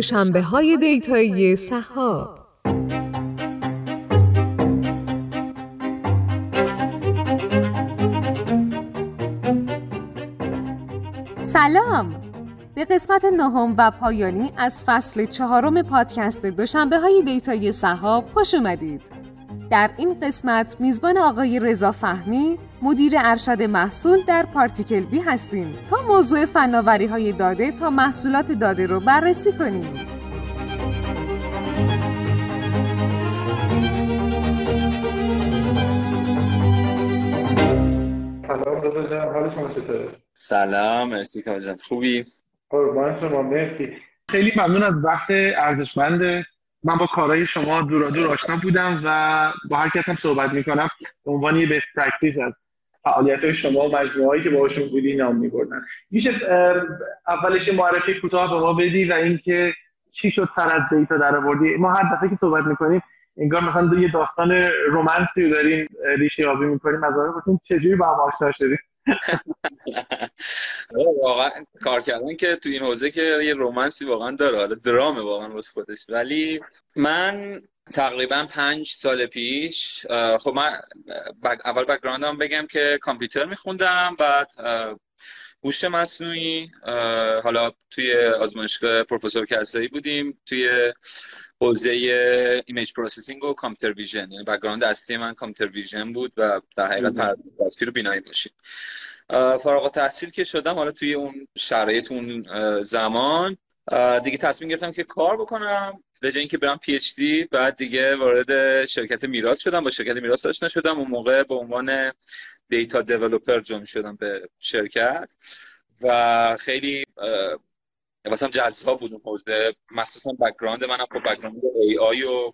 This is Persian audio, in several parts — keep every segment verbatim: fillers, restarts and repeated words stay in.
دوشنبه‌های دیتایی سحاب. سلام، به قسمت نهم و پایانی از فصل چهارم پادکست دوشنبه‌های دیتایی سحاب خوش اومدید. در این قسمت میزبان آقای رضا فهمی، مدیر ارشد محصول در پارتیکل بی هستیم تا موضوع فناوری‌های داده تا محصولات داده رو بررسی کنیم. سلام رضا جان، حال شما چطوره؟ سلام، مرسی کامل جان، خوبی؟ قربان شما، مرسی. خیلی ممنون از وقت ارزشمند. من با کارهای شما دورا دور آشنا بودم و با هر کس هم صحبت میکنم به عنوان یه بیست پرکتیس از فعالیت‌های شما و مجموعه‌ای که باهاشون بودی نام میبردن. میشه اولش معرفی کوتاه به ما بدی و اینکه چی شد سر از دیتا در آوردی؟ ما هر دفعه که صحبت میکنیم انگار مثلا یه داستان رمانسی رو داریم ریشه یابی میکنیم، از اون گفتیم چجوری با هم آشنا شدیم. واقعا کار کردن که تو این حوزه که یه رومانسی واقعا داره، حالا درامه واقعا واسه خودش. ولی من تقریبا پنج سال پیش، خب من اول بک‌گراندم بگم که کامپیوتر میخوندم، بعد هوش مصنوعی، حالا توی آزمایشگاه پروفسور کسایی بودیم توی حوزه ایمیج پروسسینگ و کامپیوتر ویژن، یعنی بک‌گراند اصلی من کامپیوتر ویژن بود و در حقیقت پردازش تصویر و بینایی ماشین. فارغ التحصیل که شدم، حالا توی اون شرایط اون زمان دیگه تصمیم گرفتم که کار بکنم به جای اینکه برم پی اچ دی. بعد دیگه وارد شرکت میراث شدم، با شرکت میراث آشنا شدم. اون موقع به عنوان دیتا دیولپر جوین شدم به شرکت و خیلی واسم جذاب بود اون حوزه، مخصوصا بک‌گراند منم با بک‌گراند ای آی و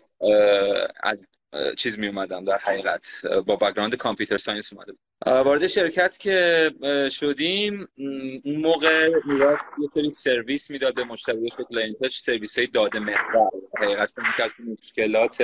از چیز می اومدم، در حقیقت با بک‌گراند کامپیوتر ساینس اومدم. وارد شرکت که شدیم، اون موقع میراث یه سری سرویس میداد به مشتریاش، به کلاینتاش، سرویس‌های داده محور. حقیقتا یکی از مشکلات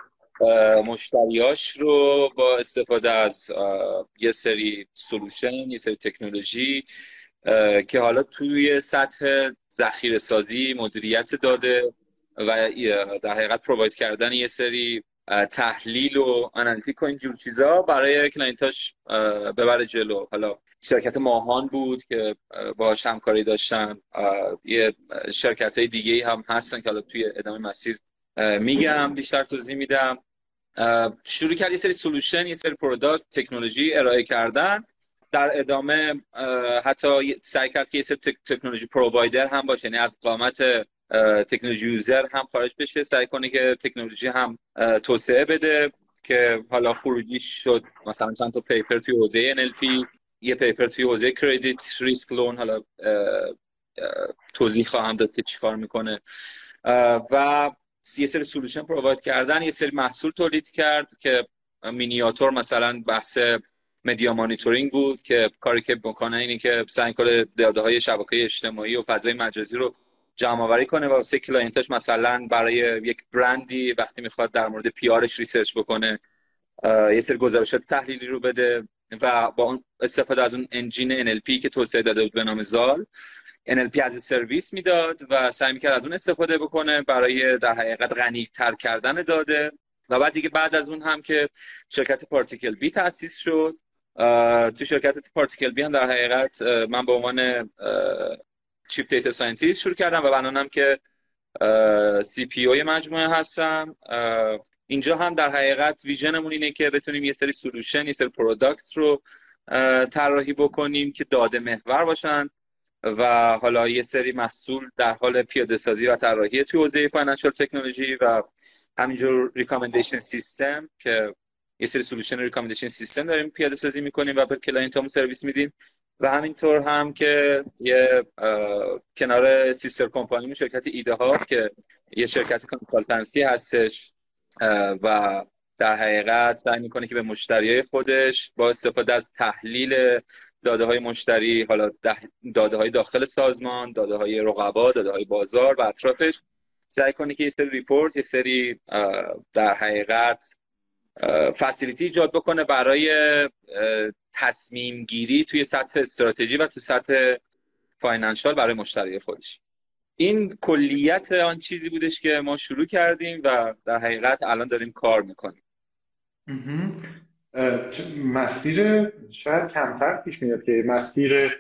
مشتریاش رو با استفاده از یه سری سولوشن، یه سری تکنولوژی که حالا توی سطح ذخیره سازی، مدیریت داده و در حقیقت پروواید کردن یه سری تحلیل و آنالیتیک و اینجور چیزا برای کلاینتاش ببره جلو. حالا شرکت ماهان بود که باهاش همکاری داشتن، یه شرکت‌های دیگه‌ای هم هستن که حالا توی ادامه مسیر میگم، بیشتر توضیح میدم. شروع کرد یه سری سولوشن، یه سری پروداکت، تکنولوژی ارائه کردن. در ادامه حتی سعی کرد که یه سری تکنولوژی پرووایدر هم باشه، یعنی از قامت تکنولوژی یوزر هم خارج بشه، سعی کنه که تکنولوژی هم توسعه بده. که حالا خروجی شد مثلا چند تا پیپر توی حوزه ان ال پی، یه پیپر توی حوزه کردیت ریسک لون، حالا توضیح خواهم داد که چیکار میکنه. و یه سری سولوشن پروواید کردن، یه سری محصول تولید کرد که مینیاتور مثلا بحث مدیا مانیتورینگ بود که کاری که بکنه اینه که سعی کنه داده‌های شبکه اجتماعی و فضای مجازی رو جمع آوری کنه و واسه کلاینتاش مثلا برای یک برندی وقتی میخواد در مورد پی آرش ریسرچ بکنه، یه سری گزارشات تحلیلی رو بده و با اون استفاده از اون انجین ان ال پی که توسعه داده بود به نام زال، ان ال پی از سرویس میداد و سعی میکرد از اون استفاده بکنه برای در حقیقت غنی‌تر کردن داده. و بعد دیگه بعد از اون هم که شرکت پارتیکل بی تأسیس شد، تو شرکت پارتیکل بی هم در حقیقت من به عنوان چیف دیتا ساینتیست شروع کردم و الانم که سی پی او مجموعه هستم. اینجا هم در حقیقت ویژنمون اینه که بتونیم یه سری سولوشن، یه سری پروداکت رو طراحی بکنیم که داده محور باشن و حالا یه سری محصول در حال پیاده سازی و طراحی توی حوزه فاینانشال تکنولوژی و همینجور ریکامندیشن سیستم که یه سری سولوشن ریکامندیشن سیستم داریم پیاده سازی میکنیم و به کلاینتامون سرویس میدیم. و همینطور هم که یه کنار سیستر کمپانی شرکت ایده ها که یه شرکت کانسالتنسی هستش و در حقیقت سعی میکنه که به مشتریای خودش با استفاده از تحلیل داده های مشتری، حالا داده های داخل سازمان، داده های رقبا، داده های بازار و اطرافش، سعی کنه که یه سری ریپورت، یه سری در حقیقت فسیلیتی ایجاد بکنه برای تصمیم گیری توی سطح استراتژی و توی سطح فاینانشال برای مشتری خودش. این کلیت آن چیزی بودش که ما شروع کردیم و در حقیقت الان داریم کار میکنیم. مسیر شاید کمتر پیش میاد که مسیر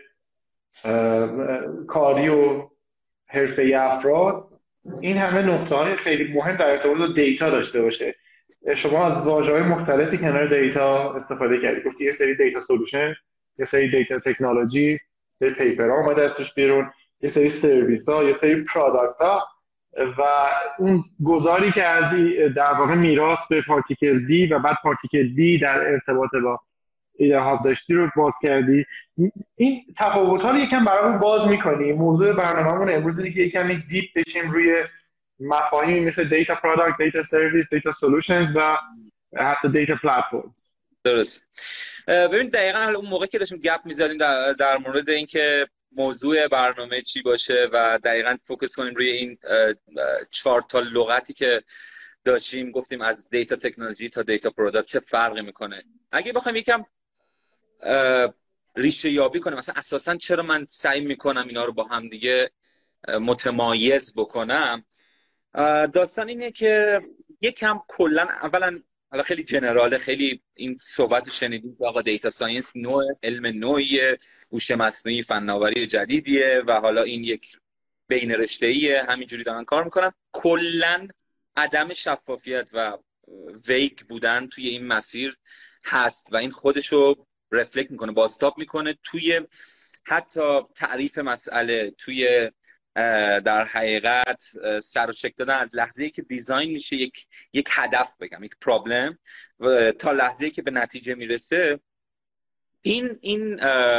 کاری و حرفه افراد این همه نقطه‌های خیلی مهم در ارتباط با دیتا داشته باشه. شما از واژه‌های مختلفی کنار دیتا استفاده کردید. گفتی یه سری دیتا سولوشن، یه سری دیتا تکنولوژی، یه سری پیپرها اومده ازش بیرون، یه سری سرویس‌ها، یه سری پروداکت‌ها و اون گذاری که از در واقع میراث به پارتیکل دی و بعد پارتیکل دی در ارتباط با ایده ها داشتی رو باز کردی. این تفاوت‌ها رو یکم برامون باز می‌کنی. موضوع برنامه‌مون امروز اینه که یکم دیپ بشیم روی مفاهیمی مثل دیتا پروداکت، دیتا سرویس، دیتا سولوشنز و حتی دیتا پلتفرمز. درست. ببین دقیقاً اون موقع که داشتیم گپ می‌زدیم در, در مورد اینکه موضوع برنامه چی باشه و دقیقاً فوکس کنیم روی این چهار تا لغتی که داشتیم، گفتیم از دیتا تکنولوژی تا دیتا پروداکت چه فرقی میکنه. اگه بخوایم یکم ریشه یابی کنیم مثلا اساساً چرا من سعی میکنم اینا رو با هم دیگه متمایز بکنم، داستان اینه که یکم کلا اولا حالا خیلی جنراله، خیلی این صحبت رو شنیدیم که آقا دیتا ساینس نوع علم نوعیه، هوش مصنوعی فناوری جدیدیه و حالا این یک بین رشته‌ایه، همینجوری دارن کار میکنن. کلا عدم شفافیت و ویگ بودن توی این مسیر هست و این خودشو رفلکت میکنه، بازتاب میکنه توی حتی تعریف مسئله، توی در حقیقت سر و چک دادن از لحظه‌ای که دیزاین میشه یک یک هدف بگم یک پرابلم تا لحظه‌ای که به نتیجه میرسه. این این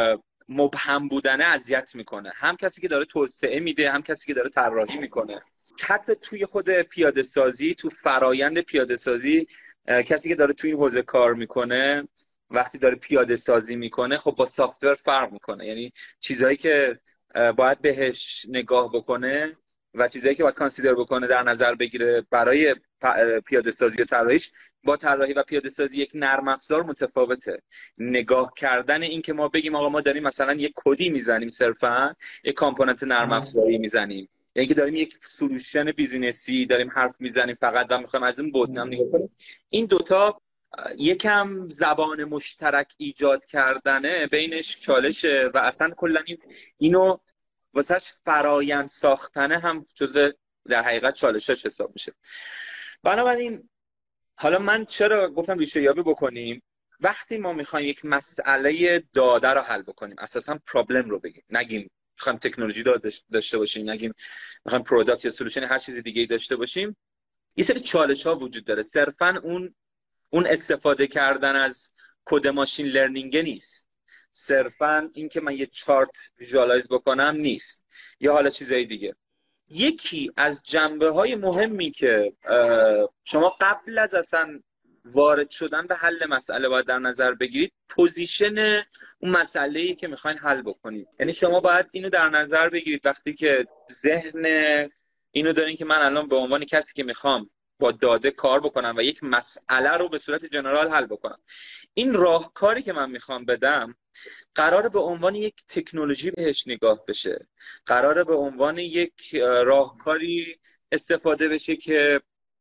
مبهم بودنه اذیت میکنه، هم کسی که داره توسعه میده، هم کسی که داره طراحی میکنه. حتی توی خود پیاده سازی، تو فرایند پیاده سازی، کسی که داره توی این حوزه کار میکنه وقتی داره پیاده سازی میکنه خب با سافتور فرق میکنه. یعنی چیزایی که باید بهش نگاه بکنه و چیزایی که باید کانسیدر بکنه، در نظر بگیره برای پیاده سازی و طراحیش، با طراحی و پیاده سازی یک نرم افزار متفاوته. نگاه کردن این که ما بگیم آقا ما داریم مثلا یک کدی میزنیم، صرفا یک کامپوننت نرم افزاری میزنیم، یعنی که داریم یک سولوشن بیزینسی داریم حرف میزنیم فقط و میخوایم از این بود نگاه کنیم. این دوتا یکم زبان مشترک ایجاد کردنه بینش چالشه و اصلا کلا این اینو واسهش فرایند ساختنه هم جزء در حقیقت چالشش حساب میشه. بنابراین حالا من چرا گفتم ریشه یابی بکنیم؟ وقتی ما میخوایم یک مسئله داده رو حل بکنیم، اساسا پرابلم رو بگیم، نگیم میخوایم تکنولوژی داشته باشیم، نگیم میخوایم پروداکت یا سولوشن هر چیز دیگه ای داشته باشیم، یه سری چالش ها وجود داره. صرفا اون اون استفاده کردن از کد ماشین لرنینگ نیست، صرفا این که من یه چارت ویژوالایز بکنم نیست، یا حالا چیزای دیگه. یکی از جنبه‌های مهمی که شما قبل از اصلا وارد شدن به حل مسئله باید در نظر بگیرید، پوزیشن اون مسئله‌ای که میخواین حل بکنید. یعنی شما باید اینو در نظر بگیرید وقتی که ذهن اینو دارین که من الان به عنوان کسی که میخوام با داده کار بکنم و یک مسئله رو به صورت جنرال حل بکنم، این راهکاری که من میخوام بدم قراره به عنوان یک تکنولوژی بهش نگاه بشه، قراره به عنوان یک راهکاری استفاده بشه که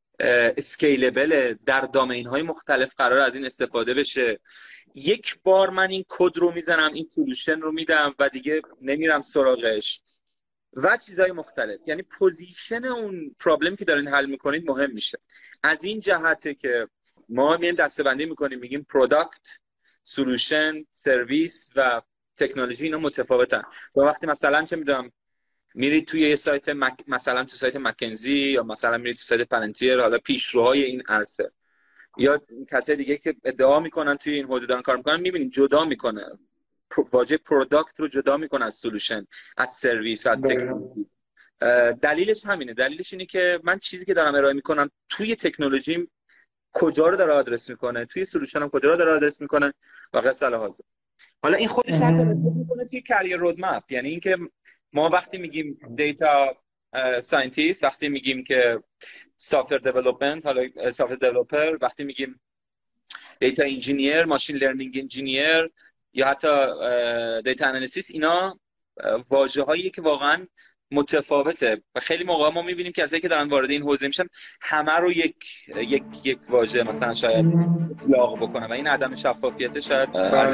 اسکیلبل، در دامین های مختلف قرار از این استفاده بشه. یک بار من این کد رو میزنم، این سولوشن رو میدم و دیگه نمیرم سراغش و چیزهای مختلف. یعنی پوزیشن اون پرابلم که دارین حل میکنید مهم میشه. از این جهته که ما میایم دسته‌بندی میکنیم، میگیم پروداکت، سولوشن، سرویس و تکنولوژی اینا متفاوتن. و وقتی مثلا چه میدونم میرید توی یه سایت مک... مثلا تو سایت مکنزی یا مثلا میرید تو سایت پلنتیر، حالا پیشروهای این عرصه یا کسای دیگه که ادعا میکنن توی این حوزه دارن کار میکنن، میبینید جدا میکنه واژه پروداکت رو جدا میکنه از سولوشن، از سرویس و از تکنولوژی. دلیلش همینه. دلیلش اینه که من چیزی که دارم ارائه میکنم توی تکنولوژی کجا رو داره آدرس میکنه، توی سولوشنم کجا رو داره آدرس میکنه و قصه الهازه. حالا این خودش حتی رسید میکنه توی کریر رودمپ. یعنی اینکه ما وقتی میگیم دیتا ساینتیست، وقتی میگیم که سافتور دیولپمنت، حالا سافتور دیولپر، وقتی میگیم دیتا انجینیر، ماشین لرنینگ انجینیر یا حتی دیتا انالیسیس، اینا واژه‌هایی که واقعا متفاوته و خیلی موقع ما میبینیم که کسایی که دارن وارد این حوزه میشن همه رو یک یک یک واژه مثلا شاید اطلاق بکنن و این عدم شفافیت شاید از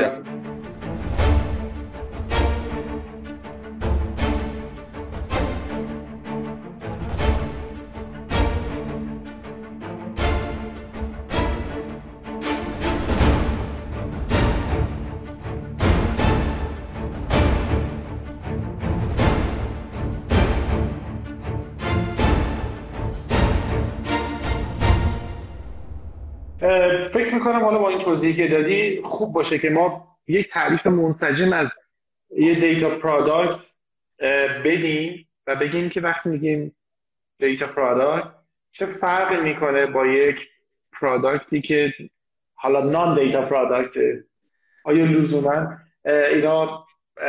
فکر میکنم حالا با این توضیحی که دادی خوب باشه که ما یک تعریف منسجم از یه دیتا پروداکت بدیم و بگیم که وقتی میگیم دیتا پروداکت چه فرقی میکنه با یک پروداکتی که حالا نان دیتا پروداکت. آیا لزوما اینا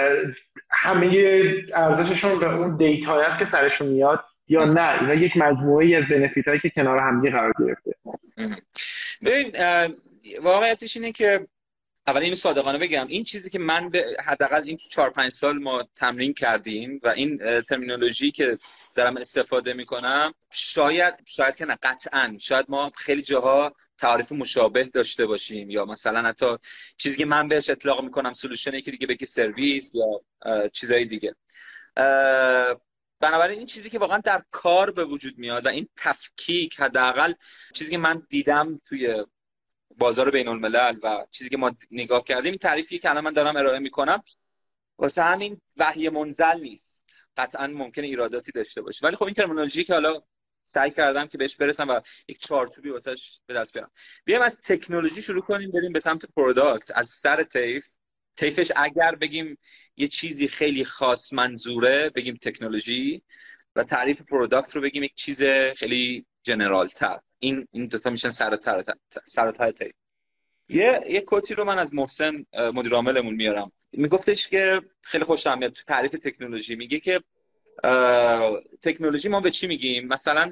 همه ارزششون به اون دیتایی است که سرشون میاد یا نه اینا یک مجموعه‌ای از بنفیت هایی که کنار هم قرار گرفته؟ ببین واقعیتش اینه که اول اینو صادقانه بگم، این چیزی که من به حداقل این چهار پنج سال ما تمرین کردیم و این ترمینولوژی که دارم استفاده میکنم شاید شاید که نه قطعاً شاید ما خیلی جاها تعریف مشابه داشته باشیم یا مثلا حتی چیزی که من بهش اطلاق میکنم سولوشنی که دیگه بگه سرویس یا چیزای دیگه. بنابراین این چیزی که واقعا در کار به وجود میاد و این تفکیک حداقل چیزی که من دیدم توی بازار بین الملل و چیزی که ما نگاه کردیم این تعریفی که الان من دارم ارائه میکنم واسه همین وحی منزل نیست، قطعا ممکنه ایراداتی داشته باشه، ولی خب این ترمینولوژی که حالا سعی کردم که بهش برسم و یک چارچوبی واسش به دست بیارم. بیایم از تکنولوژی شروع کنیم بریم به سمت پروداکت. از سر طیف طیفش اگر بگیم یه چیزی خیلی خاص منظوره بگیم تکنولوژی و تعریف پروداکت رو بگیم یک چیز خیلی جنرال تر. این این دو تا میشن سر تا سر تا طیف. یه یه کوتی رو من از محسن مدیر عاملمون میارم، میگفتش که خیلی خوشم میاد تو تعریف تکنولوژی، میگه که تکنولوژی ما به چی میگیم؟ مثلا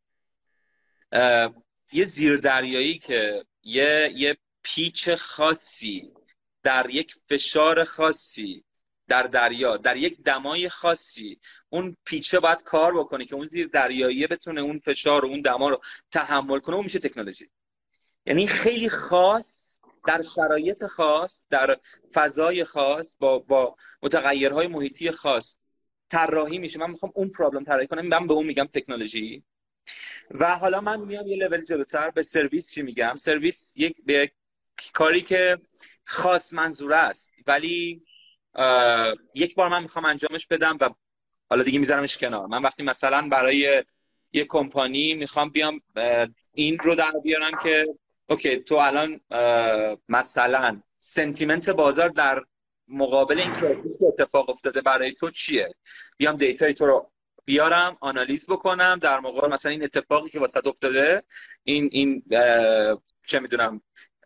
یه زیردریایی که یه یه پیچ خاصی در یک فشار خاصی در دریا در یک دمای خاصی اون پیچه باید کار بکنه که اون زیر دریایی بتونه اون فشار و اون دما رو تحمل کنه، اون میشه تکنولوژی. یعنی خیلی خاص در شرایط خاص در فضای خاص با با متغیرهای محیطی خاص طراحی میشه. من میخوام اون پرابلم طراحی کنم، من به اون میگم تکنولوژی. و حالا من میام یه لول جلوتر به سرویس چی میگم؟ سرویس یک به کاری که خاص منظوره است ولی یک بار من میخوام انجامش بدم و حالا دیگه میذارمش کنار. من وقتی مثلا برای یه کمپانی میخوام بیام این رو در بیارم که اوکی تو الان مثلا سنتیمنت بازار در مقابل این کرایسیس که اتفاق افتاده برای تو چیه، بیام دیتای تو رو بیارم آنالیز بکنم در مقابل مثلا این اتفاقی که واسط افتاده، این این چه میدونم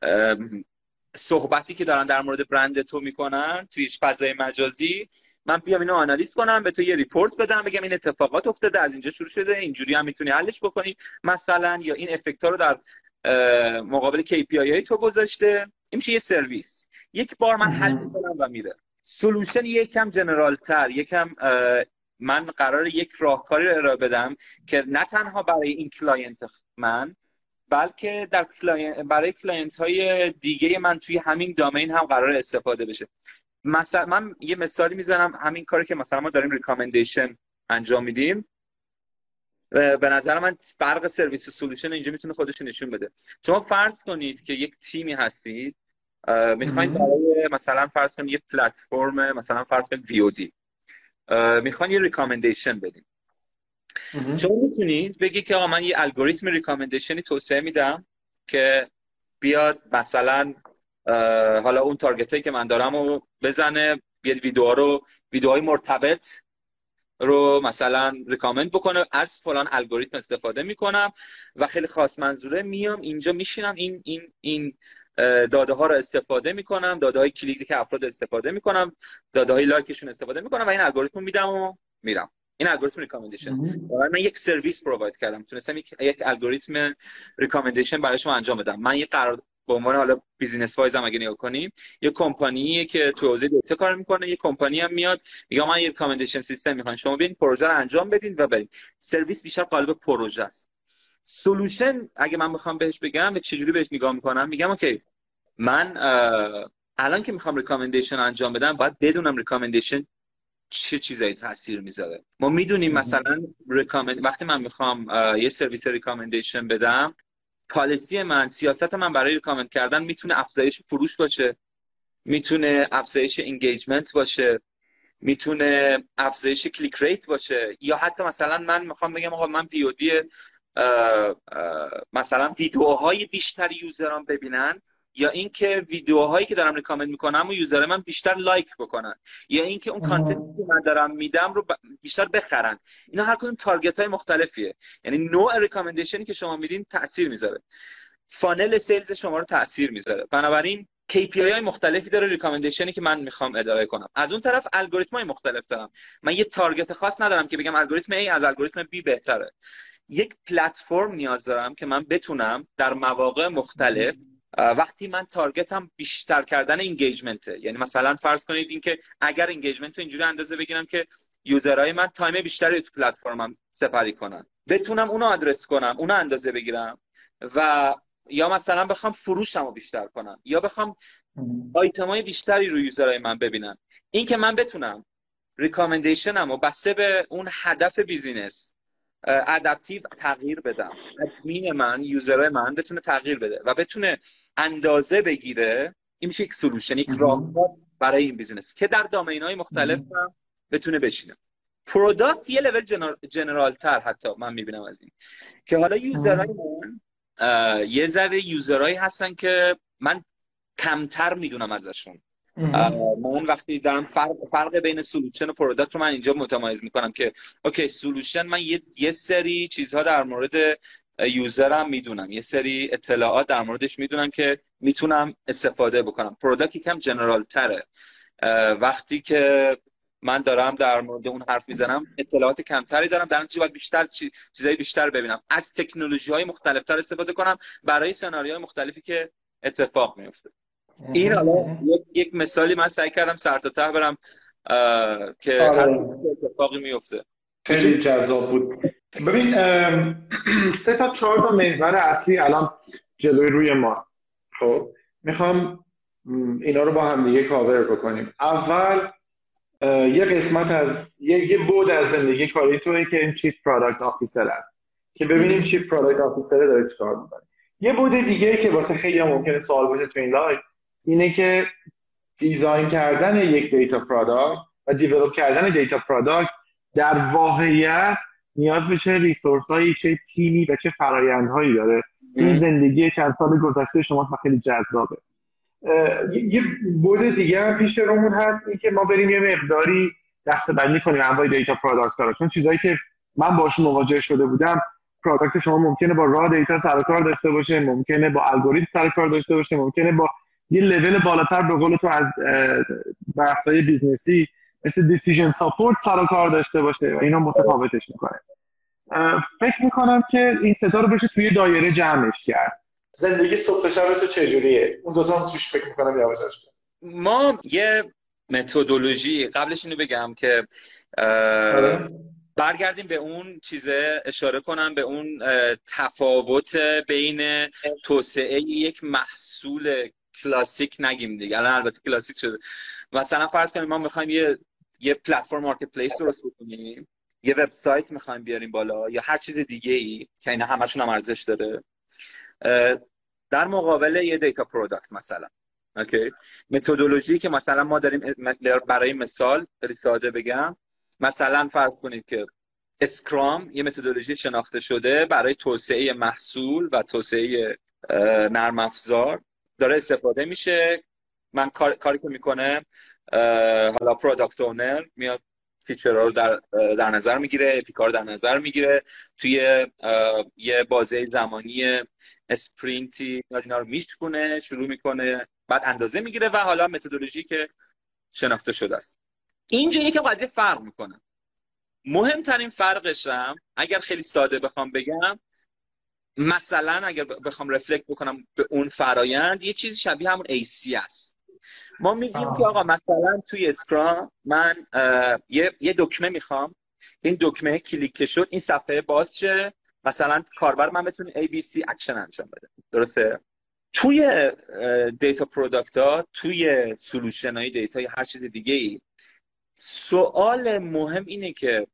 صحبتی که دارن در مورد برند تو میکنن توی فضای مجازی، من بیام اینو آنالیز کنم به تو یه ریپورت بدم بگم این اتفاقات افتاده از اینجا شروع شده اینجوری هم میتونی حلش بکنی مثلا، یا این افکت ها رو در مقابل کی پی آی های تو گذاشته. این میشه یه سرویس، یک بار من حل میکنم و میره. سولوشن یکم جنرال تر، یکم من قراره یک راهکاری رو ارائه بدم که نه تنها برای این کلاینت من بلکه در کلاینت برای کلاینت های دیگه من توی همین دامین هم قراره استفاده بشه. مثلا من یه مثالی میزنم، همین کاری که مثلا ما داریم ریکامندیشن انجام میدیم، به نظر من فرق سرویس و سولوشن اینجا میتونه خودش نشون بده. شما فرض کنید که یک تیمی هستید میخواین برای مثلا فرض کنید یه پلتفرم مثلا فرض کنید وی او دی میخواین یه ریکامندیشن بدین. شما میتونید بگی که آقا من یه الگوریتم ریکامندیشنی توسعه میدم که بیاد مثلا حالا اون تارگت هایی که من دارم رو بزنه، بیاد ویدیوها رو ویدیوهای مرتبط رو مثلا ریکامند بکنه، از فلان الگوریتم استفاده میکنم و خیلی خاص منظوره میام اینجا میشینم این این این داده ها رو استفاده میکنم، داده های کلیدی که افراد استفاده میکنم، داده های لایکشون استفاده میکنم و این الگوریتم میدم و میرم. این الگوریتم ریکامندیشن. من یک سرویس پروواید کردم، تونستم یک یک الگوریتم ریکامندیشن برای شما انجام بدم. من یک قرار به عنوان حالا بیزینس وایز هم اگه نگاه کنیم، یه کمپانیه که تو حوزه دیتا کار میکنه، یه کمپانی هم میاد میگه من یه ریکامندیشن سیستم میخوام، شما بیاین پروژه رو انجام بدین و برید. سرویس بیشتر قالب پروژه است. سولوشن اگه من بخوام بهش بگم به چجوری بهش نگاه میکنم، میگم اوکی من الان که میخوام ریکامندیشن انجام بدم باید بدونم ریکامندیشن چه چیزایی تاثیر میذاره. ما میدونیم مثلا ریکامند وقتی من میخوام یه سرویس ریکامندیشن بدم، پالیسی من، سیاست من برای ریکامند کردن میتونه افزایش فروش باشه، میتونه افزایش انگیجمنت باشه، میتونه افزایش کلیک ریت باشه، یا حتی مثلا من میخوام بگم آقا من وی او دی مثلا ویدیوهای بیشتر یوزران ببینن، یا اینکه ویدیوهایی که دارم ریکامند میکنم و یوزر من بیشتر لایک بکنن، یا اینکه اون کانتنتی که من دارم میدم رو بیشتر بخرن. اینا هر کدوم تارگت های مختلفیه، یعنی نوع ریکامندیشنی که شما میدین تاثیر میذاره، فانل سیلز شما رو تاثیر میذاره. بنابراین کی پی آی های مختلفی داره ریکامندیشنی که من میخوام ارائه کنم. از اون طرف الگوریتم‌های مختلف دارم. من یه تارگت خاص ندارم که بگم الگوریتم A از الگوریتم B بهتره. یک پلتفرم نیاز دارم که من بتونم در مواقع مختلف وقتی من تارگتم بیشتر کردن انگیجمنته، یعنی مثلا فرض کنید اینکه اگر انگیجمنت رو اینجوری اندازه بگیرم که یوزرهای من تایم بیشتری تو پلتفرمم سپری کنن، بتونم اونو آدرس کنم، اونو اندازه بگیرم، و یا مثلا بخوام فروشمو بیشتر کنم، یا بخوام آیتمای بیشتری رو یوزرهای من ببینن. این که من بتونم ریکامندیشنمو بسته به اون هدف بیزینس ادپتیو تغییر بدم، ادمین من، یوزرهای من بتونه تغییر بده و بتونه اندازه بگیره، این میشه یک سولوشن، یک راهکار برای این بیزینس که در دامین‌های مختلف هم بتونه بشینه. پروداکت یه لول جنرال تر حتی من میبینم از این، که حالا یوزرهای من یه ذره یوزرهایی هستن که من کمتر میدونم ازشون. من وقتی دارم فرق, فرق بین سولوشن و پروداکت رو من اینجا متمایز میکنم که اوکی سولوشن من یه, یه سری چیزها در مورد یوزرم میدونم، یه سری اطلاعات در موردش میدونم که میتونم استفاده بکنم. پروداکت یکم جنرال تره، وقتی که من دارم در مورد اون حرف میزنم اطلاعات کمتری دارم، در نتیجه باید بیشتر چی... چیزای بیشتر ببینم، از تکنولوژی های مختلف تر استفاده کنم برای سناریوهای مختلفی که اتفاق میفته. این حالا یک, یک مثالی من سعی کردم سر تا ته برم که هر اتفاقی میفته. خیلی جذاب بود. ببین سه تا چهار تا محور اصلی الان جلوی روی ماست. خب میخوام اینا رو با هم دیگه کاور بکنیم. اول یه قسمت از یه, یه بود از زندگی کاری توئه که این چیف پروداکت آفیسر است، که ببینیم چیف پروداکت آفیسر داره چیکار میکنه. یه بود دیگه که واسه خیلی ممکنه سوال باشه تو این لایو اینه که دیزاین کردن یک دیتا پروداکت و دیولپ کردن دیتا پروداکت در واقعیت نیاز به چه ریسورسایی، چه تیمی و چه فرآیندهایی داره. این زندگی چند سال گذشته شماست و خیلی جذابه. یه بود دیگه هم پیش رومون هست، این که ما بریم یه مقداری دسته‌بندی کنیم انواع دیتا پروداکت ها رو، چون چیزایی که من باشون مواجه شده بودم، پروداکت شما ممکنه با را دیتا سر کار داشته باشه، ممکنه با الگوریتم سر کار داشته باشه، ممکنه با یه لول بالاتر به قول تو از بحث‌های بیزنسی مثل دیسیژن ساپورت سر کار داشته باشه و اینا متفاوتش میکنه. فکر میکنم که این ستا رو بشه توی دایره جمعش کرد. زندگی صبح تا شب تو چجوریه؟ اون دوتا هم توش فکر میکنم یواشاش کنم. ما یه متدولوژی قبلش اینو بگم که برگردیم به اون چیزه، اشاره کنم به اون تفاوت بین توسعه یک محصول کلاسیک، نگیم دیگه الان البته کلاسیک شده، مثلا فرض کنیم ما میخوایم یه یه پلتفرم مارکت پلیس درست بکنیم، یه وبسایت میخوایم بیاریم بالا یا هر چیز دیگه ای که اینا همشون هم ارزش داره، در مقابل یه دیتا پروداکت مثلا. اوکی، متدولوژی که مثلا ما داریم برای مثال خیلی ساده بگم، مثلا فرض کنید که اسکرام یه متدولوژی شناخته شده برای توسعه محصول و توسعه نرم افزار داره استفاده میشه. من کار، کاری که میکنه حالا پروداکت اونر میاد فیچرها رو در در نظر میگیره، اپیکا رو در نظر میگیره، توی یه بازه زمانی اسپرینتی اینا رو میشکنه، شروع میکنه، بعد اندازه میگیره و حالا متدولوژی که شناخته شده است. اینجا یکم قضیه فرق میکنه. مهمترین فرقش هم اگر خیلی ساده بخوام بگم مثلا اگر بخوام رفلکت بکنم به اون فرایند، یه چیزی شبیه همون ای سی است. ما میگیم که آقا مثلا توی اسکرام من یه یه دکمه میخوام، این دکمه کلیک شد این صفحه باز شه، مثلا کاربر من بتونه ای بی سی اکشن انجام بده. درسته؟ توی دیتا پروداکت ها، توی سولوشن های دیتا یا هر چیز دیگه ای، سوال مهم اینه که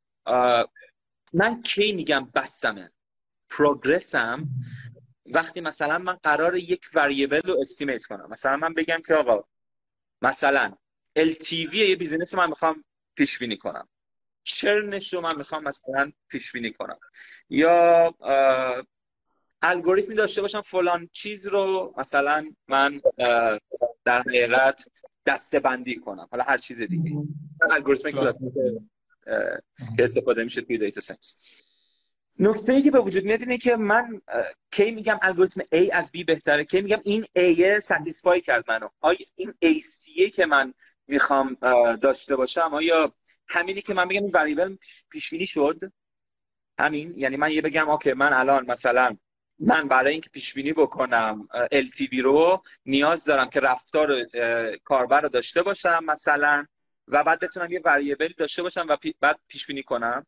من کی میگم بسمه پروگرسم وقتی مثلا من قرار یک وریبل رو استیمیت کنم. مثلا من بگم که آقا مثلا ال تی وی یه بیزینس رو من میخوام پیش بینی کنم، چرنش رو من میخوام مثلا پیش بینی کنم، یا الگوریتمی داشته باشم فلان چیز رو مثلا من در حقیقت دسته بندی کنم، حالا هر چیز دیگه. الگوریتمی که استفاده میشه توی دیتا ساینس. نکته‌ای که به وجود میاد اینه که من کی میگم الگوریتم A از B بهتره، کی میگم این A ساتیسفای کرد منو، آیا این ای سی که من میخوام داشته باشم آیا همینی که من بگم این وریبل پیش بینی شد، همین یعنی من یه بگم اوکی من الان مثلا من برای اینکه پیش بینی بکنم ال تی وی رو نیاز دارم که رفتار کاربر رو داشته باشم مثلا، و بعد بتونم یه وریبل داشته باشم و پی بعد پیش بینی کنم،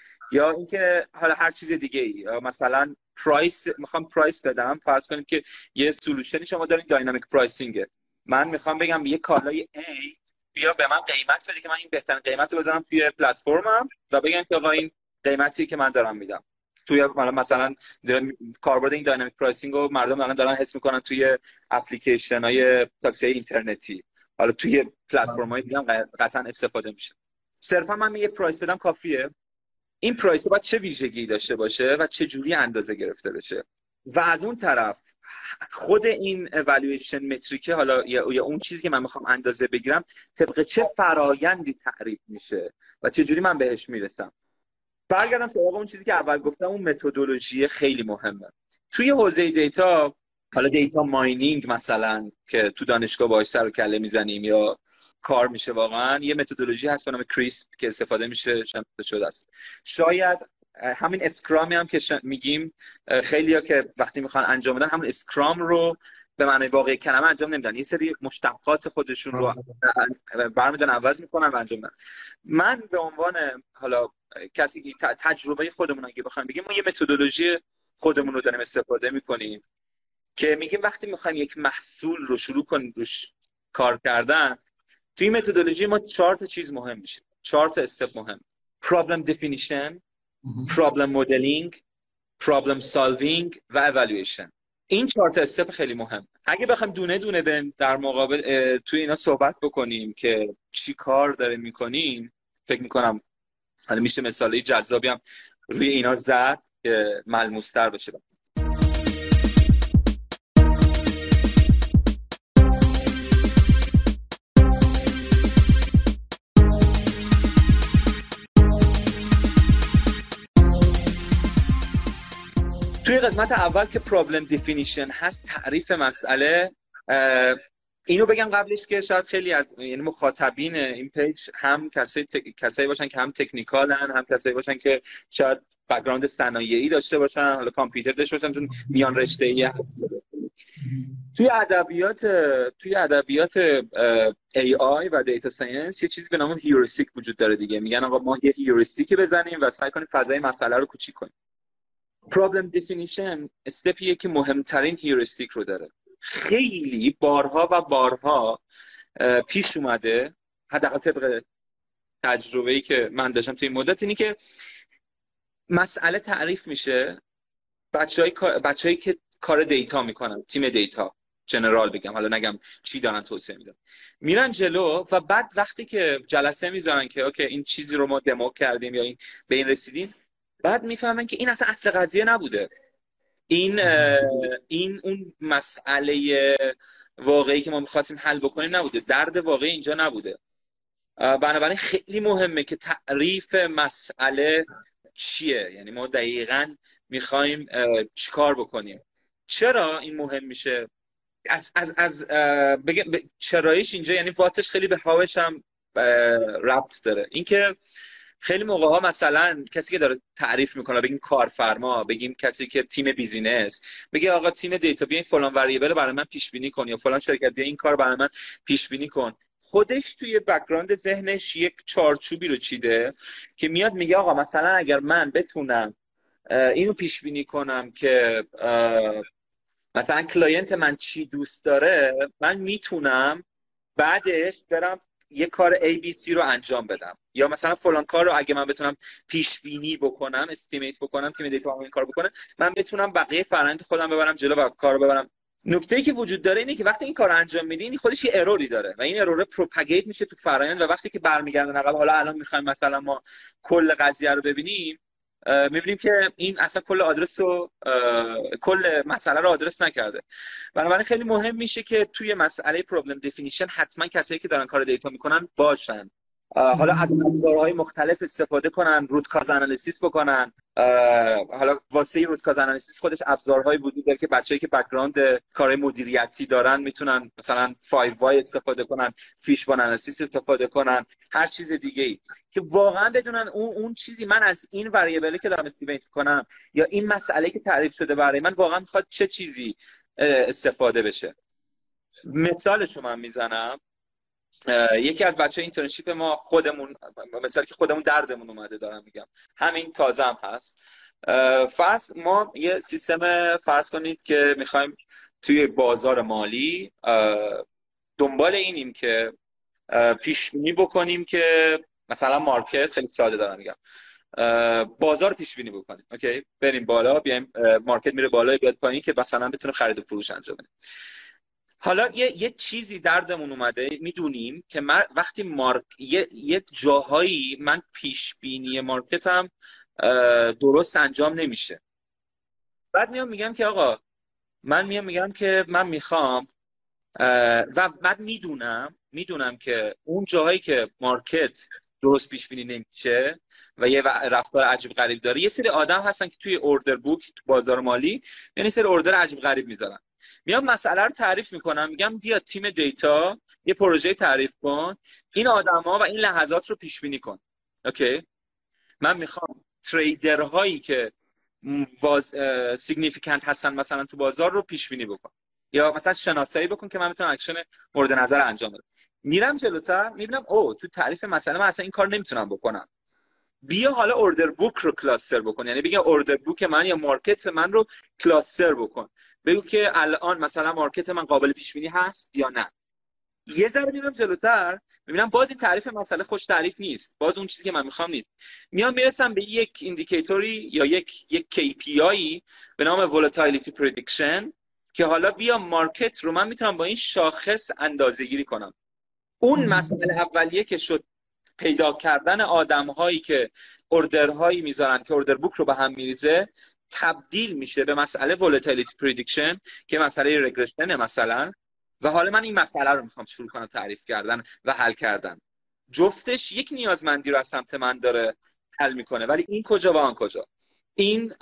یا اینکه حالا هر چیز دیگه ای، مثلا پرایس میخوام پرایس بدم. فرض کنید که یه سولوشنی شما دارین داینامیک پرایسینگ، من میخوام بگم یه کالای A بیا به من قیمت بده که من این بهترین قیمت رو بذارم توی پلتفرمم و بگم که آقا این قیمتی که من دارم میدم. توی مثلا کاربرد این داینامیک پرایسینگ رو مردم الان دارن حس میکنن توی اپلیکیشن های تاکسی اینترنتی، حالا توی پلتفرم های دیگه هم قطعا استفاده میشه. صرفا من یه پرایس بدم کافیه؟ این پرایس باید چه ویژگی داشته باشه و چه جوری اندازه گرفته بشه؟ و از اون طرف خود این اوالویشن متریکه، حالا یا اون چیزی که من میخوام اندازه بگیرم، طبق چه فرایندی تعریف میشه و چه جوری من بهش میرسم. برگردم سراغ اون چیزی که اول گفتم، اون متدولوژی خیلی مهمه توی حوزه دیتا. حالا دیتا ماینینگ مثلا که تو دانشگاه باهاش سر و کله میزنیم یا کار میشه، واقعا یه متدولوژی هست به نام کریسپ که استفاده میشه، شناخته شده است. شاید همین اسکرامی هم که میگیم خیلی‌ها که وقتی میخوان انجام بدن همون اسکرام رو به معنی واقعی کلمه انجام نمیدن، یه سری مشتقات خودشون رو برمیدارن عوض میکنن و انجام میدن. من به عنوان حالا کسی تجربه خودمون اگه بخوایم بگیم، ما یه متدولوژی خودمون رو داریم استفاده میکنیم که میگیم وقتی میخوایم یک محصول رو شروع کنیم روش کار کردن، توی متدولوژی ما چهار تا چیز مهم میشه، چهار تا استپ مهم: problem definition، problem modeling، problem solving و evaluation. این چهار تا استپ خیلی مهم. اگه بخوایم دونه دونه بریم در مقابل توی اینا صحبت بکنیم که چی کار داریم میکنیم، فکر میکنم حالا میشه مثالی جذابی هم روی اینا زد که ملموس‌تر بشه. توی قسمت اول که پرابلم دیفینیشن هست، تعریف مسئله، اینو بگم قبلش که شاید خیلی از یعنی مخاطبین این پیج هم کسایی تک... کسایی باشن که هم تکنیکالن، هم کسایی باشن که شاید بک‌گراند صنایعی داشته باشن، حالا کامپیوتر داشته باشن، چون میان رشته‌ای هست. توی ادبیات توی ادبیات ای آی و دیتا ساینس یه چیزی به نام هیوریستیک وجود داره دیگه. میگن آقا ما یه هیوریستیکی بزنیم و سعی کنیم فضای مسئله رو کوچیک کنیم. پرابلم دیفینیشن استپیه که مهمترین هیوریستیک رو داره. خیلی بارها و بارها پیش اومده، حداقل طبق تجربه‌ای که من داشتم توی این مدت، اینی که مسئله تعریف میشه، بچه‌ای بچه‌ای که کار دیتا میکنن، تیم دیتا جنرال بگم، حالا نگم چی دارن توسعه میدن، میرن جلو و بعد وقتی که جلسه میذارن که اوکی این چیزی رو ما دمو کردیم یا این به این رسیدیم، بعد میفهمن که این اصلا اصل قضیه نبوده، این این اون مسئله واقعی که ما می‌خواستیم حل بکنیم نبوده، درد واقعی اینجا نبوده. بنابراین خیلی مهمه که تعریف مسئله چیه، یعنی ما دقیقاً می‌خوایم چیکار بکنیم. چرا این مهم میشه؟ از از از بگم چراییش اینجا، یعنی واتش خیلی به هاوش هم ربط داره. اینکه خیلی موقع ها مثلا کسی که داره تعریف میکنه، بگیم کارفرما، بگیم کسی که تیم بیزینس، بگه آقا تیم دیتا بیا این فلان وریبل برای من پیش بینی کن، یا فلان شرکت بیا این کار برای من پیش بینی کن. خودش توی بک‌گراند ذهنش یک چارچوبی رو چیده که میاد میگه آقا مثلا اگر من بتونم اینو پیش بینی کنم که مثلا کلاینت من چی دوست داره، من میتونم بعدش برم یه کار A B C رو انجام بدم، یا مثلا فلان کار رو اگه من بتونم پیش بینی بکنم، استیمیت بکنم، تیم دیتا این کار بکنه، من بتونم بقیه فرآیند خودم ببرم جلو و کارو ببرم. نکته‌ای که وجود داره اینه که وقتی این کار انجام میدی، این خودش یه اروری داره و این ارور پروپاگیت میشه تو فرآیند، و وقتی که برمیگردن عقب، حالا الان میخوایم مثلا ما کل قضیه رو ببینیم، میبینیم که این اصلا کل آدرس رو کل مسئله رو آدرس نکرده. بنابراین خیلی مهم میشه که توی مسئله پرابلم دیفینیشن حتما کسایی که دارن کار دیتا میکنن باشن، حالا از ابزارهای مختلف استفاده کنن، روت کاز انالیسیس بکنن. حالا واسه روت کاز انالیسیس خودش ابزارهایی وجود داره که بچه‌ای که بک‌گراند کار مدیریتی دارن میتونن مثلا فایو وای استفاده کنن، فیشبان انالیسیس استفاده کنن، هر چیز دیگه‌ای که واقعا بدونن اون اون چیزی من از این وریبلی که دارم استیمیت کنم یا این مسئله که تعریف شده برای من واقعا میخواد چه چیزی استفاده بشه. مثالش رو من میزنم. یکی از بچه اینترنشیپ ما، خودمون مثلا که خودمون دردمون اومده دارم میگم، همین تازه هم هست. فرض ما یه سیستم فرض کنید که میخوایم توی بازار مالی دنبال اینیم که پیش بینی بکنیم که مثلا مارکت، خیلی ساده دارم میگم، بازار پیش بینی بکنیم. اوکی، بریم بالا بیایم، مارکت میره بالا بیاد پایین که مثلا بتونه خرید و فروش انجام بده. حالا یه یه چیزی دردمون اومده، میدونیم که من وقتی مارک یه یک جاهایی من پیش بینی مارکتم درست انجام نمیشه، بعد میام میگم که آقا من میام میگم که من میخوام و بعد میدونم میدونم که اون جاهایی که مارکت درست پیش بینی نمیشه و یه رفتار عجیب غریب داره، یه سری آدم هستن که توی اوردر بوک تو بازار مالی یعنی سری اوردر عجیب غریب میذارن. میام مسئله رو تعریف میکنم، میگم بیا تیم دیتا یه پروژه تعریف کن، این آدما و این لحظات رو پیش بینی کن. اوکی، من میخوام تریدرهایی که واز سیگنیفیکانت هستن مثلا تو بازار رو پیش بینی بکن، یا مثلا شناسایی بکن که من بتونم اکشن مورد نظر انجام بدم. میرم جلوتر میبینم او تو تعریف مسئله من اصلا این کار نمیتونم بکنم، بیا حالا اوردر بوک رو کلاستر بکن، یعنی بگم اوردر بوک من یا مارکت من رو کلاستر بکن، بگو که الان مثلا مارکت من قابل پیش بینی هست یا نه. یه ذره میرم جلوتر میبینم باز این تعریف مسئله خوش تعریف نیست، باز اون چیزی که من میخوام نیست. میام میرسم به یک ایندیکیتوری یا یک یک کی پی آی به نام volatility prediction که حالا بیا مارکت رو من میتونم با این شاخص اندازه‌گیری کنم. اون مسئله اولیه که شد پیدا کردن آدم‌هایی که اوردرهایی میذارن که اوردر بوک رو به هم میریزه، تبدیل میشه به مسئله volatility prediction که مسئله رگرشنه مثلا، و حالا من این مسئله رو میخوام شروع کنم تعریف کردن و حل کردن. جفتش یک نیازمندی رو از سمت من داره حل میکنه، ولی این کجا و آن کجا، این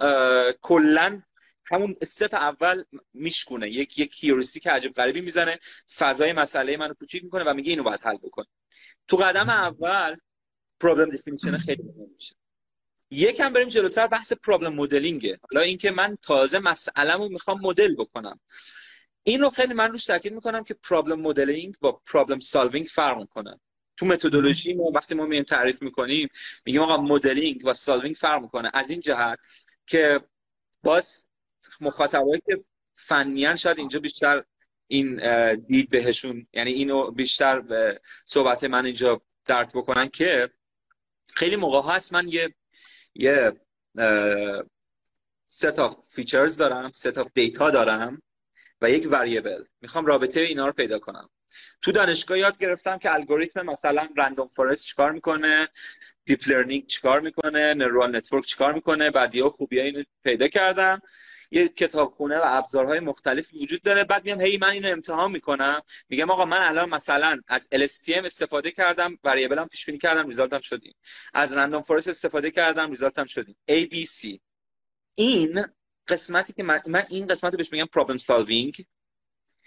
کلا همون استپ اول میشکونه، یک یک هیوریستیک عجیب غریبی میزنه، فضای مسئله منو کوچیک میکنه و میگه اینو باید حل بکن. تو قدم اول پرابلم دیفینیشن خیلی مهم میشه. یکم بریم جلوتر، بحث پرابلم مدلینگه. حالا اینکه من تازه مسئله‌مو میخوام مدل بکنم، این رو خیلی من روش تاکید میکنم که پرابلم مدلینگ با پرابلم سالوینگ فرق میکنه. تو متدولوژی ما وقتی ما میایم تعریف میکنیم میگیم آقا مدلینگ و سالوینگ فرق میکنه، از این جهت که باز مخاطبایی که فنیان شاید اینجا بیشتر این دید بهشون، یعنی اینو بیشتر به صحبت من اینجا درک بکنن که خیلی موقع هست من یه یه set of features دارم، set of data دارم و یک variable، میخوام رابطه اینا رو پیدا کنم. تو دانشگاه یاد گرفتم که الگوریتم مثلا رندوم فورست چیکار میکنه، دیپ لرنینگ چیکار میکنه، نورال نتورک چیکار میکنه، بعدیا خوبیای اینو پیدا کردم. یه کتابخونه و ابزارهای مختلفی وجود داره. بعد میام هی من اینو امتحان میکنم، میگم آقا من الان مثلا از ال اس تی ام استفاده کردم، وریبلم پیش بینی کردم، ریزالتم شد این. از رندوم فورست استفاده کردم، ریزالتم شد این. ای بی سی. این قسمتی که من, من این قسمت رو بهش میگم پرابلم سالوینگ.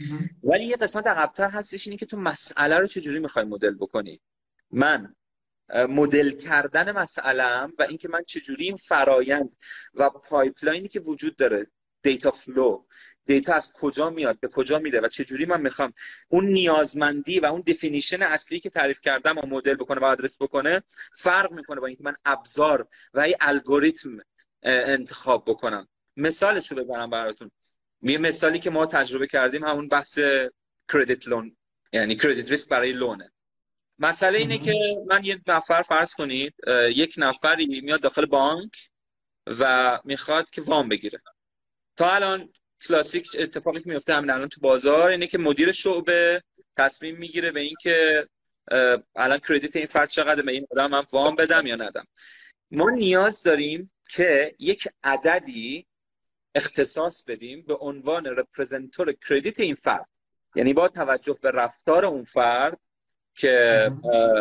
ولی یه قسمت عقب‌تر هستش، اینه که تو مسئله رو چجوری میخوای مدل بکنی. من مدل کردن مسئله‌ام و اینکه من چجوری این فرایند و پایپلاینی که وجود داره، دیتا فلو، دیتا از کجا میاد به کجا میره و چجوری من میخوام اون نیازمندی و اون دفینیشن اصلی که تعریف کردم و مدل بکنه و آدرس بکنه، فرق میکنه با اینکه من ابزار و ای الگوریتم انتخاب بکنم. مثالش رو ببرم براتون. یه مثالی که ما تجربه کردیم همون بحث کردیت لون، یعنی کردیت ریسک برای لونه. مسئله اینه که من یک نفر، فرض کنید یک نفری میاد داخل بانک و میخواد که وام بگیره. تا الان کلاسیک اتفاقی که میفته همین الان تو بازار اینه که مدیر شعبه تصمیم میگیره به این که الان کردیت این فرد چقدره، به این آدم من وام بدم یا ندم. ما نیاز داریم که یک عددی اختصاص بدیم به عنوان رپرزنتور کردیت این فرد، یعنی با توجه به رفتار اون فرد که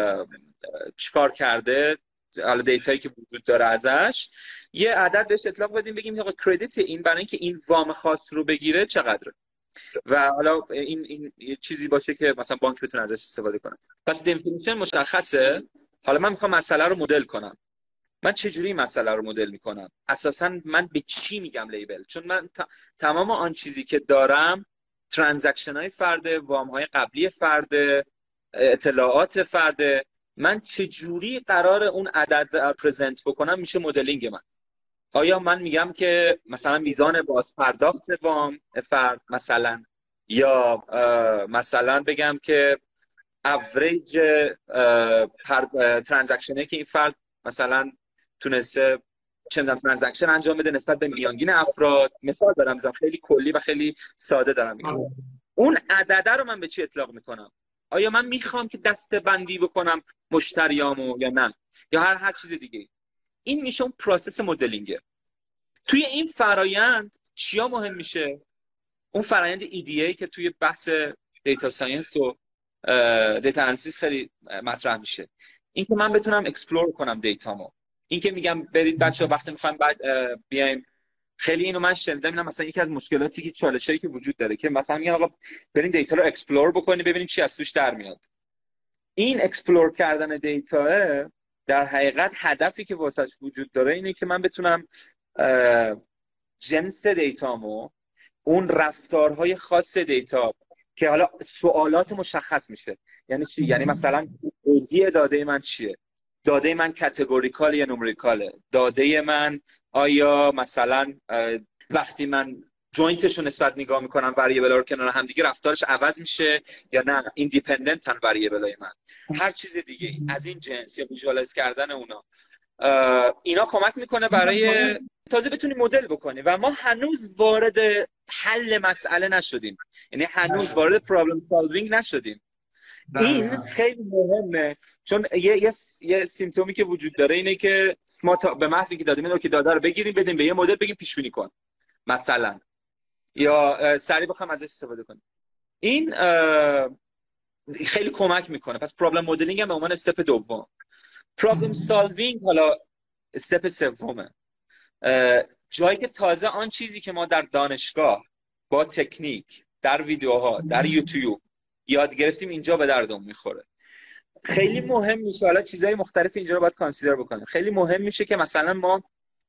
چیکار کرده، حالا دیتایی که وجود داره ازش، یه عدد بهش اطلاق بدیم، بگیم آقا کردیت این برای اینکه این وام خاص رو بگیره چقدره و حالا این این یه چیزی باشه که مثلا بانک بتونه ازش استفاده کنه. پس دفینیشن مشخصه. حالا من میخوام مسئله رو مدل کنم. من چجوری مسئله رو مدل میکنم؟ اساسا من به چی میگم لیبل؟ چون من ت... تمام آن چیزی که دارم ترانزکشن های فرده، وام های قبلی فرده، اطلاعات فرده، من چجوری قرار اون عدد پرزنت بکنم میشه مدلینگ من. آیا من میگم که مثلا میزان باز پرداخت وام فرد مثلا، یا مثلا بگم که اوریج ترانزکشنه که این فرد مثلا تونسته چندان ترانزکشن انجام بده نسبت به میانگین افراد. مثال دارم میزنم، خیلی کلی و خیلی ساده دارم میگم. اون عدده رو من به چی اطلاق میکنم؟ آیا من میخوام که دسته بندی بکنم مشتریامو یا نه، یا هر هر چیز دیگه؟ این میشه اون پروسس مدلینگه. توی این فرایند چیا مهم میشه؟ اون فرایند ای دی ای که توی بحث دیتا ساینس و دیتا انالیسیس خیلی مطرح میشه. این که من بتونم اکسپلور کنم دیتامو. این که میگم برید بچه‌ها وقتی میخوایم بعد بیایم، خیلی اینو من شنیدم، اینا مثلا یکی از مشکلاتی که چالشایی که وجود داره که مثلا میگن آقا برین دیتا رو اکسپلور بکنید ببینید چی از توش در میاد. این اکسپلور کردن دیتا در حقیقت هدفی که واسش وجود داره اینه که من بتونم جنس دیتامو، اون رفتارهای خاص دیتا که حالا سوالات مشخص میشه. یعنی چی؟ یعنی مثلا توزیع داده من چیه؟ داده من کاتگوریکال یا نومریکاله؟ داده من آیا مثلا وقتی من جوینتش رو نسبت نگاه میکنم وریبل رو کنار هم دیگه رفتارش عوض میشه یا نه ایندیپندنتن وریبل های من؟ هر چیز دیگه از این جنس یا ویژوالایز کردن اونا، اینا کمک میکنه برای تازه بتونی مدل بکنی. و ما هنوز وارد حل مسئله نشدیم، یعنی هنوز وارد پرابلم سالوینگ نشدیم. این خیلی مهمه، چون یه یه, یه سیمپتومی که وجود داره اینه که ما به محض اینکه داده میدونیم که داده رو بگیریم بدیم به یه مدل بگیم پیش بینی کن مثلا، یا سریع بخوام ازش استفاده کنیم. این خیلی کمک میکنه. پس پرابلم مدلینگ هم به عنوان استپ دوم. پرابلم سالوینگ حالا استپ سومه، جایی که تازه آن چیزی که ما در دانشگاه با تکنیک در ویدیوها در یوتیوب یاد گرفتیم اینجا به دردمون میخوره. خیلی مهم میشه، حالا چیزهای مختلف اینجا رو باید کانسیدر بکنیم. خیلی مهم میشه که مثلا ما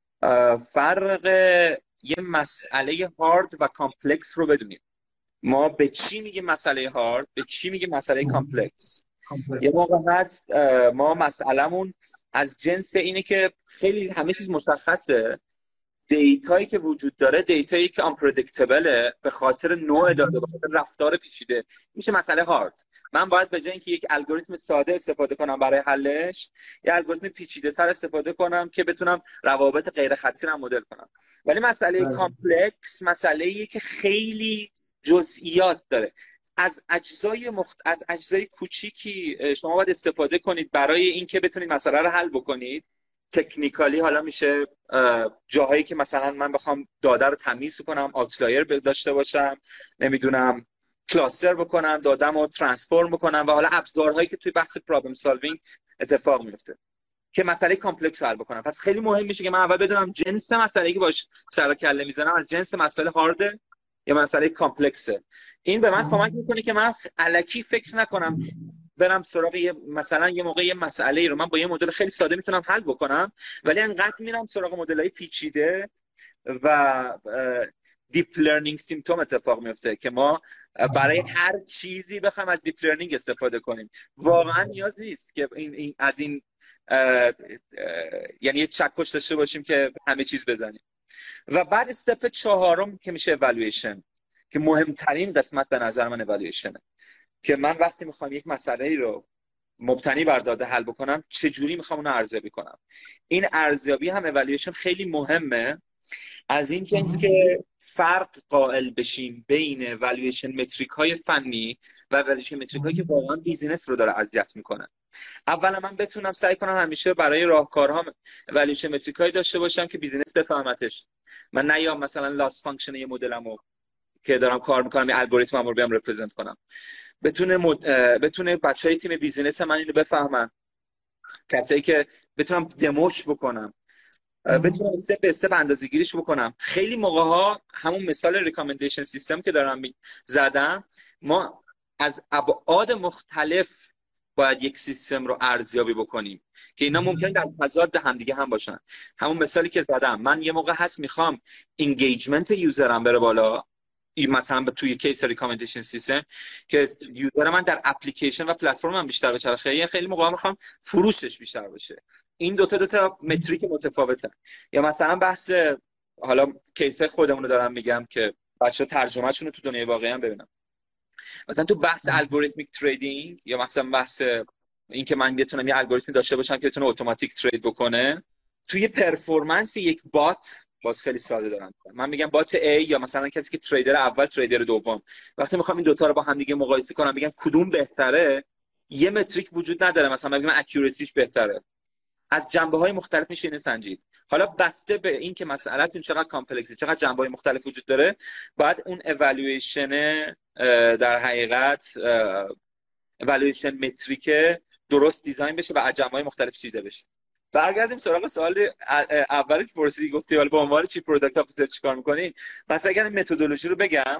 فرق یه مسئله هارد و کامپلکس رو بدونیم. ما به چی میگیم مسئله هارد، به چی میگیم مسئله کامپلکس. یه موقع هست ما مسئلهمون از جنس اینه که خیلی همه چیز مشخصه، دیتایی که وجود داره دیتایی که unpredictable به خاطر نوع داده، به خاطر رفتار پیچیده، میشه مسئله هارد. من باید به جای اینکه یک الگوریتم ساده استفاده کنم برای حلش، یک الگوریتم پیچیده تر استفاده کنم که بتونم روابط غیر خطی رو مدل کنم. ولی مسئله کامپلکس مسئله‌ایه که خیلی جزئیات داره. از اجزای مخت... از اجزای کوچیکی شما باید استفاده کنید برای اینکه بتونید مسئله رو حل بکنید. تکنیکالی حالا میشه جاهایی که مثلا من بخوام داده رو تمیز کنم، آوتلایر داشته باشم، نمیدونم کلاستر بکنم، دادم رو ترانسفورم بکنم، و حالا ابزارهایی که توی بحث پرابلم سالوینگ اتفاق میفته که مسئله کامپلکس حل بکنم. پس خیلی مهم میشه که من اول بدونم جنس مسئله‌ای که باش سر و کله میزنم از جنس مسئله هارده یا مسئله کامپلکسه. این به من کمک میکنه که من الکی فکر نکنم برم سراغ یه مثلا یه موقع یه مسئله رو من با یه مدل خیلی ساده میتونم حل بکنم، ولی انقدر میرم سراغ مدل‌های پیچیده و دیپ لرنینگ سیمپتوم اتفاق میفته که ما برای هر چیزی بخوایم از دیپ لرنینگ استفاده کنیم. واقعا نیاز نیست که این, این از این اه اه یعنی یه چکش داشته باشیم که همه چیز بزنیم. و بعد استپ چهارم که میشه اِوالویشن، که مهمترین قسمت به نظر من اِوالویشنه، که من وقتی میخوام یک مسئله رو مبتنی بر داده حل بکنم چجوری میخوام اون رو ارزیابی کنم. این ارزیابی هم اِوالویشن خیلی مهمه، از این جنس که فرق قائل بشیم بین اِوالویشن متریک های فنی و اِوالویشن متریک هایی که واقعا بیزینس رو داره اذیت میکنه. اولا من بتونم سعی کنم همیشه برای راهکارها اِوالویشن متریک هایی داشته باشم که بیزینس بفهمتش. من نیام مثلا لاس فانکشن یه مدلمو که دارم کار میکنم یه الگوریتم رو بیام رپرزنت کنم، بتونه مد... بتونه بچهای تیم بیزینس من اینو بفهمن، کسایی که بتونم دموش بکنم، بتونم استپ به استپ اندازه‌گیریش بکنم. خیلی موقع ها همون مثال ریکامندیشن سیستم که دارم زدم، ما از ابعاد مختلف باید یک سیستم رو ارزیابی بکنیم که اینا ممکنه در تضاد همدیگه هم باشن. همون مثالی که زدم، من یه موقع هست میخوام اینگیجمنت یوزرم بره بالا، مثلا توی کیس ریکامندیشن سیستم که یوزر من در اپلیکیشن و پلتفرم من بیشتر بچره، خیلی خیلی موقع میخوام فروشش بیشتر باشه. این دوتا دوتا متریک متفاوته. یا مثلا بحث، حالا کیس خودمون رو دارم میگم که بچه‌ها ترجمه‌شون رو تو دنیای واقعی هم ببینم. مثلا تو بحث الگوریتمیک تریدینگ، یا مثلا بحث این که من بتونم یه الگوریتمی داشته باشم که بتونه اتوماتیک ترید بکنه، توی پرفورمنس یک بات باز خیلی ساده دارم. من میگم بات A یا مثلا کسی که تریدر اول تریدر دوم، وقتی میخوام این دوتا رو با هم دیگه مقایسه کنم بگم کدوم بهتره، یه متریک وجود نداره. مثلا بگم اکورسیش بهتره. از جنبه‌های مختلف میشه اینو سنجید. حالا بسته به این که مسئله‌تون چقدر کامپلکسه، چقدر جنبه‌های مختلف وجود داره، بعد اون اِوالویشن در حقیقت اِوالویشن متریک درست دیزاین بشه و از جنبه‌های مختلف چیده بشه. برگردیم سراغ سوال اولی که پرسیدی، گفتی حالا با عنوان چیف پروداکت آفیسر چیکار می‌کنی؟ مثلا اگر متدولوژی رو بگم،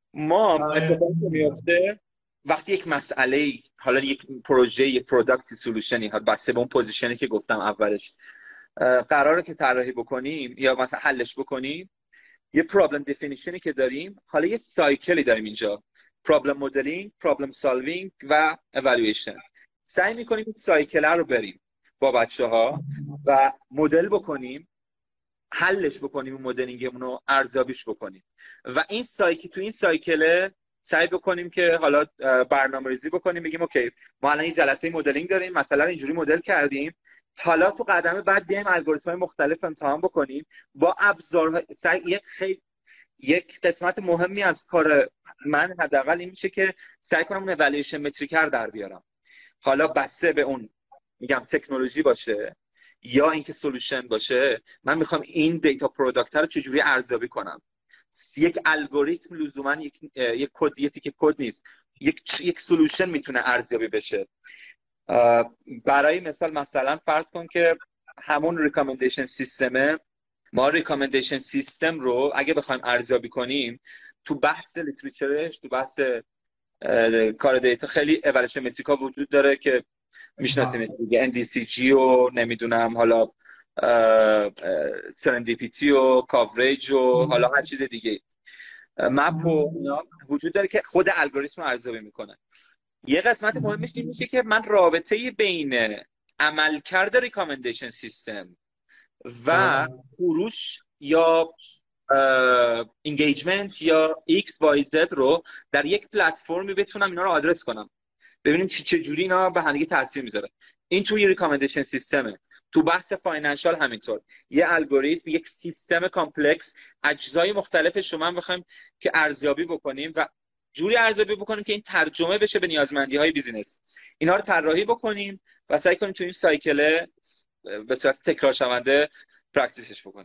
ما اتفاقی که میفته وقتی یک مسئله، حالا یک پروژه، یک پروداکت سولوشنی، ها بسته به اون پوزیشنی که گفتم اولش، قراره که طراحی بکنیم یا مثلا حلش بکنیم، یه پرابلم دفینیشنی که داریم، حالا یه سایکلی داریم اینجا، پرابلم مدلینگ، پرابلم سالوینگ و اِوالویشن. سعی می‌کنیم این سایکل رو بریم با بچه‌ها و مدل بکنیم، حلش بکنیم، اون مدلینگمون رو ارزیابیش بکنیم و این سایکل، تو این سایکل سعی بکنیم که حالا برنامه‌ریزی بکنیم، بگیم اوکی ما الان یه جلسه مدلینگ داریم، مثلا اینجوری مدل کردیم، حالا تو قدم بعد بیایم الگوریتم‌های مختلف امتحان بکنیم با ابزارها. یک خیلی یک قسمت مهمی از کار من حداقل این میشه که سعی کنم اون اِوالویشن متریک رو در بیارم. حالا بسته به اون میگم تکنولوژی باشه یا اینکه سولوشن باشه، من میخوام این دیتا پروداکت رو چجوری ارزیابی کنم. یک الگوریتم لزوما یک یک کد، یک تیکه کد نیست، یک یک سولوشن میتونه ارزیابی بشه. برای مثال مثلا فرض کن که همون ریکامندیشن سیستمه، ما ریکامندیشن سیستم رو اگه بخوایم ارزیابی کنیم، تو بحث لیتریچرش، تو بحث کار دیتا خیلی اِوالویشن متریکا وجود داره که میشناسیم دیگه، ان دی سی جی و نمیدونم حالا سرندیپیتی و کاوریج و حالا هر چیز دیگه، مپ و وجود داره که خود الگوریتم رو ارزیابی میکنه. یه قسمت مهمش این میشه که من رابطه بین عملکرد ریکامندیشن سیستم و فروش یا انگیجمنت یا ایکس وای زد رو در یک پلتفرمی بتونم اینا رو آدرس کنم، ببینیم چه چه جوری اینا به هم دیگه تاثیر میذاره. این توی ریکامندیشن سیستمه. تو بحث فاینانشال همینطور، یه الگوریتم، یک سیستم کامپلکس، اجزای مختلفش رو من بخوایم که ارزیابی بکنیم و جوری ارزیابی بکنیم که این ترجمه بشه به نیازمندی‌های بیزینس. اینا رو طراحی بکنیم و سعی کنیم تو این سایکل به صورت تکرار شونده پرکتیسش بکنیم.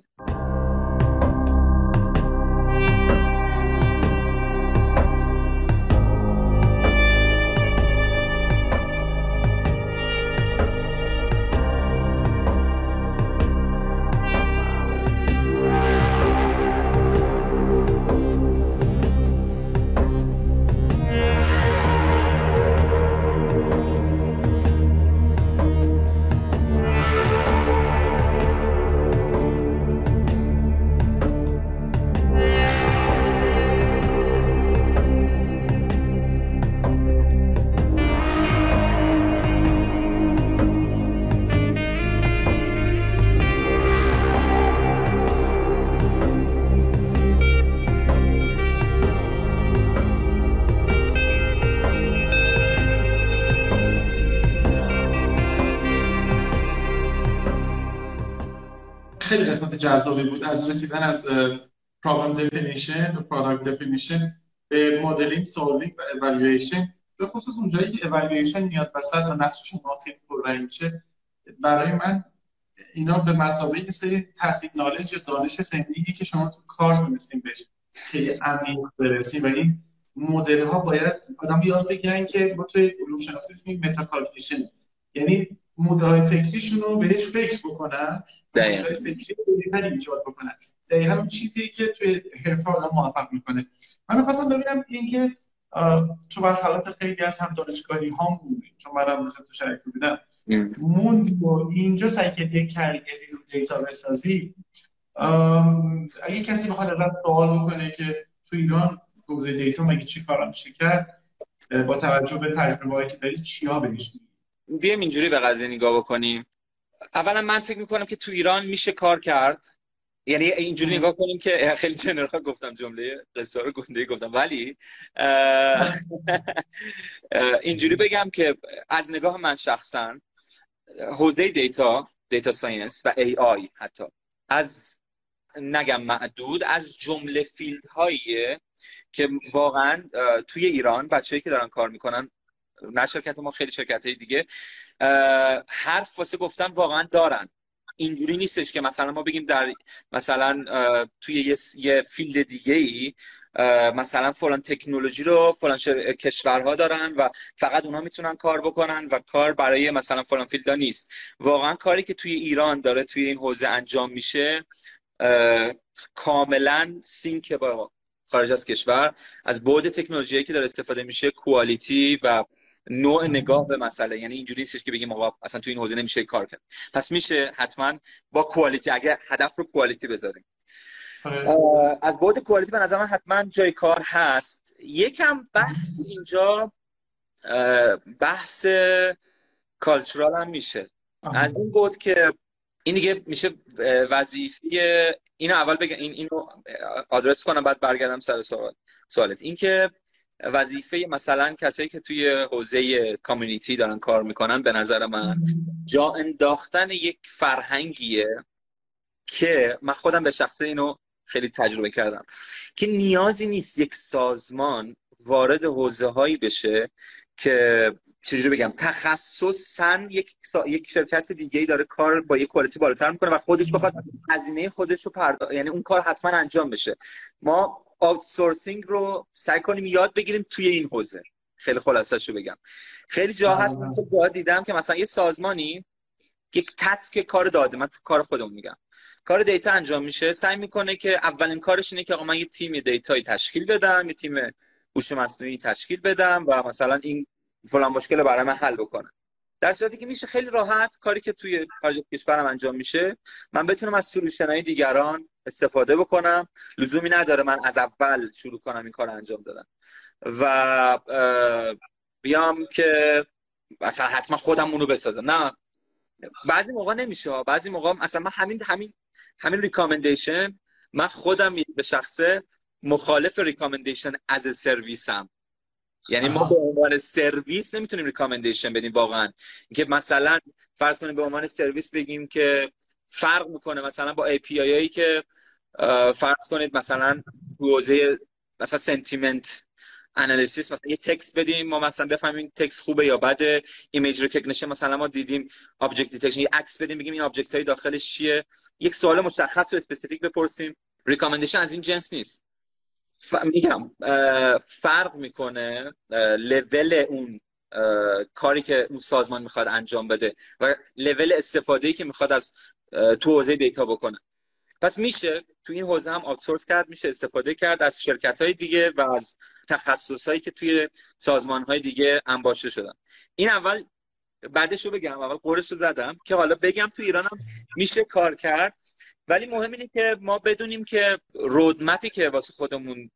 خیلی قسمت جذابی بود، از رسیدن از پرابلم دفینیشن و پروداکت دفینیشن به مدلینگ، سولوینگ و اوالویشن. به خصوص اونجایی که اوالویشن میاد وسط و نقششون خیلی پررنگ میشه، برای من اینا به مثابه یه سری تحصیل نالج یا دانش زندگی که شما تو کار تونستین بهش خیلی عمیق برسیم و این مدل ها باید آدم یاد بگیرن که ما توی علوم شناختی میگیم متاکاگنیشن، یعنی مدل های فکریشون رو بهش فکر بکنن، مدل های فکری بهتری ایجاد بکنن. دقیقاً همون چیزی که توی حرفه آدم موفق میکنه. من می‌خواستم ببینم اینکه تو برخلاف خیلی از هم دانشگاهی ها موندیم، چون منم مثل تو شریک بودم موندیم و اینجا سعی کردیم کریری رو دیتا بسازی. اگه کسی بخواد ازت سوال بکنه که تو ایران حوزه دیتا مگه چی کار میشه کرد، با توجه به تجربه‌ای که دارید چیا بهش میگید؟ بیایم اینجوری به قضیه نگاه بکنیم. اولا من فکر میکنم که تو ایران میشه کار کرد، یعنی اینجوری نگاه کنیم که خیلی جنرال گفتم، جمله قصه رو گنده گفتم، ولی اینجوری بگم که از نگاه من شخصا حوزه دیتا، دیتا ساینس و ای آی حتی از نگم معدود از جمله فیلد هاییه که واقعا توی ایران بچه‌ای که دارن کار میکنن، نه شرکت ما، خیلی شرکت های دیگه، حرف واسه گفتن واقعا دارن. اینجوری نیستش که مثلا ما بگیم در مثلا توی یه, یه فیلد دیگه ای مثلا فلان تکنولوژی رو فلان کشورها دارن و فقط اونا میتونن کار بکنن و کار برای مثلا فلان فیلدا نیست. واقعا کاری که توی ایران داره توی این حوزه انجام میشه کاملا سینک با خارج از کشور، از بعد تکنولوژیایی که داره استفاده میشه، کوالیتی و نوع نگاه به مسئله. یعنی اینجوری نیستش که بگیم آقا اصلا توی این حوزه نمیشه کار کرد، پس میشه حتما با کوالیتی، اگه هدف رو کوالیتی بذاریم. از بعد کوالیتی به نظر من حتما جای کار هست. یکم بحث اینجا بحث کالچورال هم میشه، از این بود که این دیگه میشه وظیفه اینو اول بگم، این اینو آدرس کنم بعد برگردم سر سوال سوالت. این که وظیفه مثلا کسایی که توی حوزه کامیونیتی دارن کار میکنن به نظر من جا انداختن یک فرهنگیه که من خودم به شخصه اینو خیلی تجربه کردم که نیازی نیست یک سازمان وارد حوزه هایی بشه که چجوری بگم تخصصاً یک یک شرکت دیگه‌ای داره کار با یک کوالیتی بالاتر میکنه و خودش بخواد هزینه خودش رو پرداخت، یعنی اون کار حتما انجام بشه. ما آوتسورسینگ رو سعی کنیم یاد بگیریم توی این حوزه. خیلی خلاصه‌شو بگم، خیلی جا هست من تو جا دیدم که مثلا یه سازمانی یک تسک کار داده، من تو کار خودم میگم کار دیتا انجام میشه، سعی میکنه که اولین کارش اینه که آقا من یه تیم دیتایی تشکیل بدم، یه تیم هوش مصنوعی تشکیل بدم و مثلا این فلان مشکل رو برای من حل بکنه. در صورتی که میشه خیلی راحت کاری که توی خارج از کشورم انجام میشه من بتونم از سولوشن‌های دیگران استفاده بکنم، لزومی نداره من از اول شروع کنم این کار انجام دادن و بیام که مثلا حتما خودم اونو بسازم. نه، بعضی موقع نمیشه، بعضی موقع مثلا من همین همین همین ریکامندیشن، من خودم به شخصه مخالف ریکامندیشن از سرویسم. یعنی ما به عنوان سرویس نمیتونیم ریکامندیشن بدیم واقعا. اینکه مثلا فرض کنیم به عنوان سرویس بگیم که فرق میکنه مثلا با ای پی آی هایی که فرض کنید مثلا حوزه مثلا سنتیمنت انالیسیس، مثلا یه تکست بدیم ما مثلا بفهمیم تکست خوبه یا بده. ایمیج ریکگنیشن مثلا ما دیدیم آبجکت دیتکشن، یه عکس بدیم بگیم این آبجکت های داخلش چیه، یک سوال مشخص و اسپسیفیک بپرسیم. ریکامندیشن از این جنس نیست. ف... میگم فرق میکنه لول اون کاری که اون سازمان میخواد انجام بده و لول استفاده‌ای که میخواد از تو حوزه دیتا بکنه. پس میشه تو این حوزه هم آوتسورس کرد، میشه استفاده کرد از شرکت‌های دیگه و از تخصصایی که توی سازمان‌های دیگه انباشته شدن. این اول بعدش رو بگم، اول قرش رو زدم که حالا بگم تو ایران هم میشه کار کرد، ولی مهم اینه که ما بدونیم که رودمپی که واسه خودمون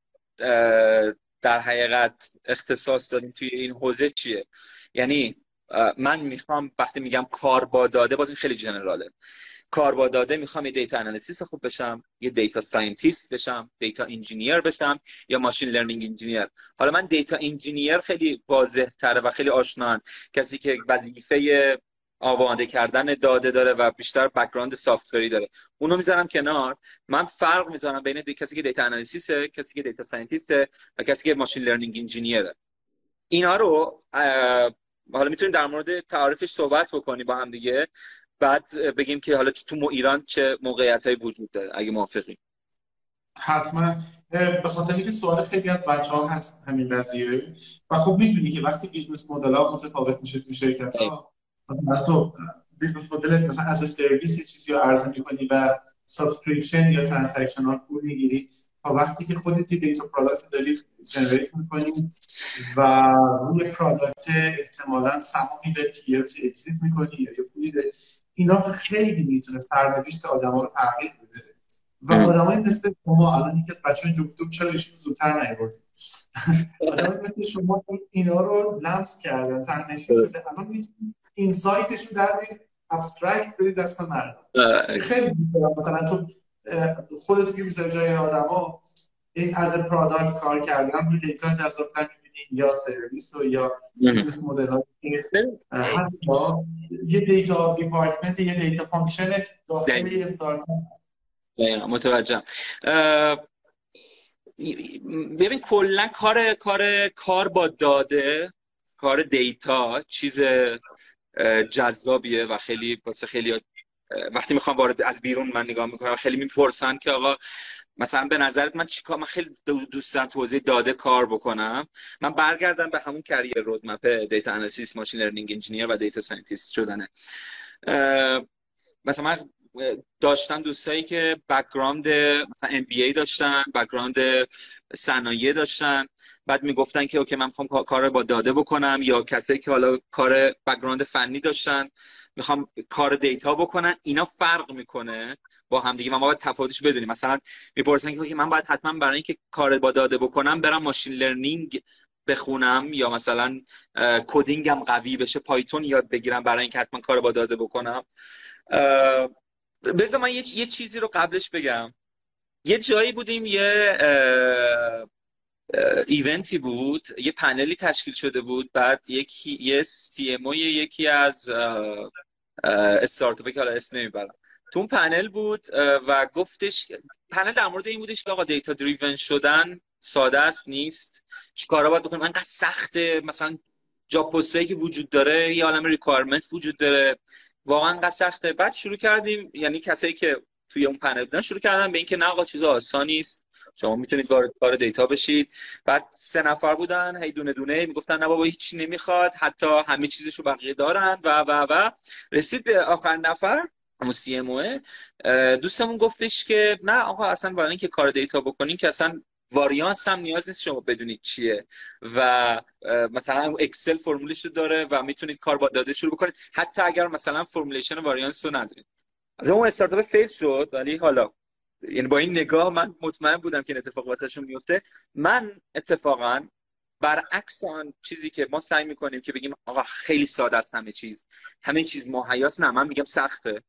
در حقیقت اختصاص داریم توی این حوزه چیه. یعنی من میخوام وقتی میگم کار با داده، باز این خیلی جنراله، کار با داده میخوام یه دیتا انالیسیست خوب بشم، یه دیتا ساینتیست بشم، دیتا انجینیر بشم یا ماشین لرنینگ انجینیر. حالا من دیتا انجینیر خیلی واضح تره و خیلی آشنان، کسی که وظیفه آماده کردن داده داره و بیشتر بک‌گراند سافت‌وری داره. اونو میذارم کنار. من فرق میذارم بین دی... کسی که دیتا انالیسیسه، کسی که دیتا ساینتیسته و کسی که ماشین لرنینگ انجینیره. اینا رو حالا میتونیم در مورد تعریفش صحبت بکنیم با هم دیگه، بعد بگیم که حالا تو ایران چه موقعیتایی وجود داره اگه موافقی. حتما. به خاطر اینکه سوال خیلی از بچه‌ها هست همین قضیه و خب میدونی که وقتی بیزنس مدل‌ها متفاوت میشه تو شرکت‌ها، مثلا تو بیزنس مدل مثلا از سرویس چیزی رو عرضه می‌کنی و سابسکریپشن یا ترانزکشنال پول می‌گیری، تا وقتی که خودت دیتا پروداکت داری جنریت می‌کنی و روی پروداکت احتمالاً سهامی داری که یه روزی اکسیت می‌کنی یا یه پولی داری، اینا خیلی میتونه سرنوشت آدم‌ها رو تغییر بده. و آدمای مثل شما الان یکی از بچه‌ها جفتو چرا ایشون زودتر نیاوردید آدمای مثل شما اینا رو لمس کردن، تنشی شده، الان میتونید اینسایتش رو در بیارید، ابسترکت بدید دست مردم. خیلی مثلا تو خودت که میذاری جای آدما این از پروداکت کار کردن روی دیتا جذاب‌تر می‌بینی یا سرویس و یا بیزنس مدل‌ها حتی یه دیتا دیپارتمنت، یه دیتا فانکشن داخل یه استارتاپ. متوجهم. ببین کلا کار کار کار با داده، کار دیتا چیز جذابیه و خیلی واسه خیلی وقتی میخوام وارد از بیرون من نگاه میکنم خیلی میپرسن که آقا مثلا به نظرت من چیکار، من خیلی دوست دارم تو حوزه داده کار بکنم، من برگردم به همون کریر رودمپ دیتا انالیسیس، ماشین لرنینگ انجینیر و دیتا ساینتیست شدنه. مثلا من داشتم دوستایی که بک‌گراند مثلا ام بی ای داشتن، بک‌گراند صنایع داشتن، بعد میگفتن که اوکی من میخوام کار با داده بکنم، یا کسایی که حالا کار بک‌گراند فنی داشتن میخوام کار دیتا بکنن. اینا فرق میکنه با هم دیگه، ما باید تفاوتش بدونیم. مثلا میپرسن که اوکی من باید حتما برای اینکه کار با داده بکنم برم ماشین لرنینگ بخونم یا مثلا کدینگم قوی بشه پایتون یاد بگیرم برای اینکه حتما کار با داده بکنم. بذار من یه, یه چیزی رو قبلش بگم. یه جایی بودیم، یه ایونتی بود، یه پنلی تشکیل شده بود، بعد یکی یه سی ام او یکی از استارتاپی که حالا اسم نمیبرم تو اون پنل بود و گفتش، پنل در مورد این بودش که آقا دیتا دریون شدن ساده است نیست، چیکارا باید بکنیم، انقدر سخته، مثلا جاب پستایی که وجود داره یه عالمه ریکوایرمنت وجود داره، واقعا انقدر سخته. بعد شروع کردیم، یعنی کسایی که توی اون پنل بودن شروع کردن به این که نه آقا چیز آسانی است، شما میتونید وارد کار دیتا بشید. بعد سه نفر بودن، هی دونه دونه میگفتن نه بابا هیچ چی نمیخواد، حتی همه چیزشو بقیه دارن و و و رسید به آخر نفر همون سی ام او. دوستمون گفتش که نه آقا اصلا برای اینکه کار دیتا بکنین که اصلا واریانس هم نیاز نیست شما بدونید چیه و مثلا اکسل فرمولش رو داره و میتونید کار با داده شروع بکنید حتی اگر مثلا فرمولیشن واریانس رو ندونید. از اون استارتاپ فیل شد، ولی حالا یعنی با این نگاه من مطمئن بودم که این اتفاق واسهشون میفته. من اتفاقا برعکس آن چیزی که ما سعی میکنیم که بگیم آقا خیلی ساده است همه چیز، همه چیز مهیاس، نه من میگم سخته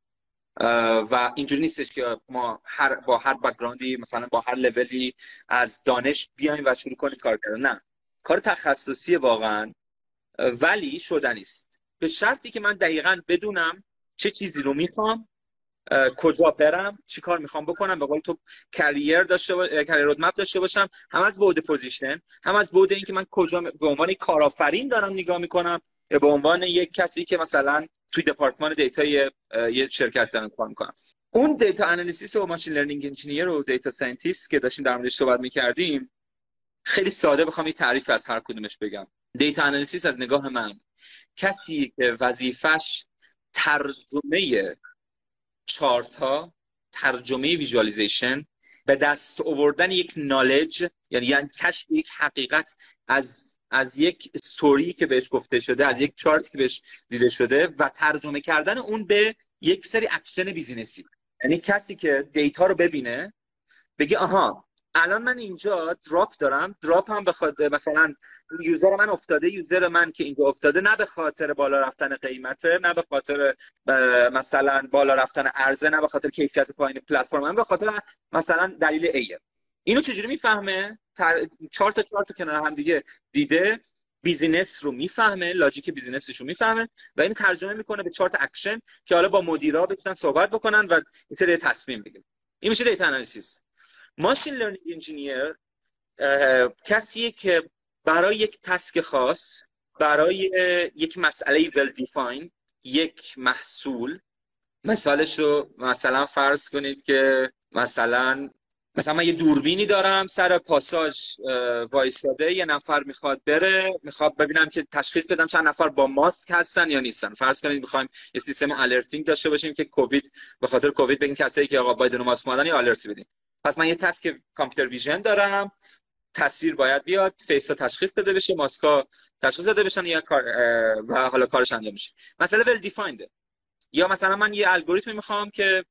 و اینجوری نیستش که ما هر با هر بک‌گراندی مثلا با هر لولی از دانش بیایم و شروع کنیم کار کردن. نه، کار تخصصی واقعا، ولی شدنی است به شرطی که من دقیقاً بدونم چه چیزی رو میخوام، کجا برم، چی کار میخوام بکنم، به قول تو کریر داشته باش... کریر رودمپ داشته باشم، هم از بعد پوزیشن، هم از بعد اینکه من کجا به عنوان کارآفرین دارم نگاه میکنم یا به عنوان یک کسی که مثلا توی دپارتمان دیتا یه شرکت دارم کار میکنم. اون دیتا انالیسیس و ماشین لرنینگ انجینیر و دیتا ساینتیست که داشتیم در موردش صحبت میکردیم، خیلی ساده بخوام یه تعریف از هر کدومش بگم. دیتا انالیسیس از نگاه من کسی که وظیفش ترجمه چارت ها، ترجمه ویژوالایزیشن، به دست آوردن یک نالج، یعنی یعنی کشف یک حقیقت از از یک استوری که بهش گفته شده، از یک چارت که بهش دیده شده و ترجمه کردن اون به یک سری اکشن بیزینسی. یعنی کسی که دیتا رو ببینه بگه آها الان من اینجا دراپ دارم، دراپ هم به خاطر مثلا یوزر من افتاده، یوزر من که اینجا افتاده نه به خاطر بالا رفتن قیمته، نه به خاطر مثلا بالا رفتن عرضه، نه به خاطر کیفیت پایین پلتفرم، نه به خاطر مثلا دلیل ایه. اینو چجوری میفهمه؟ تر... چهار تا چهار تا کنار هم دیگه دیده، بیزینس رو میفهمه، لاجیک بیزینسش رو میفهمه و اینو ترجمه میکنه به چارت اکشن که حالا با مدیرا بتونن صحبت بکنن و این سری تصمیم بگیرن. این میشه دیتا انالیسیس. ماشین لرنینگ انجینیر کسیه که برای یک تسک خاص، برای یک مسئله well defined، یک محصول، مثالش رو مثلا فرض کنید که مثلا مثلا من یه دوربینی دارم سر پاساژ وایساده، یه نفر میخواد بره، میخواد ببینم که تشخیص بدم چند نفر با ماسک هستن یا نیستن. فرض کنید میخوایم یه سیستم آلرتینگ داشته باشیم که کووید، به خاطر کووید بگیم کسایی که آقا بدون ماسک اومدن یا آلرت بدیم. پس من یه تسک کامپیوتر ویژن دارم، تصویر باید بیاد، فیسا تشخیص داده بشه، ماسکا تشخیص داده بشن یا کار و حالا کارش انجام میشه. مثلا ول دیفایند. یا مثلا من یه الگوریتم میخوام که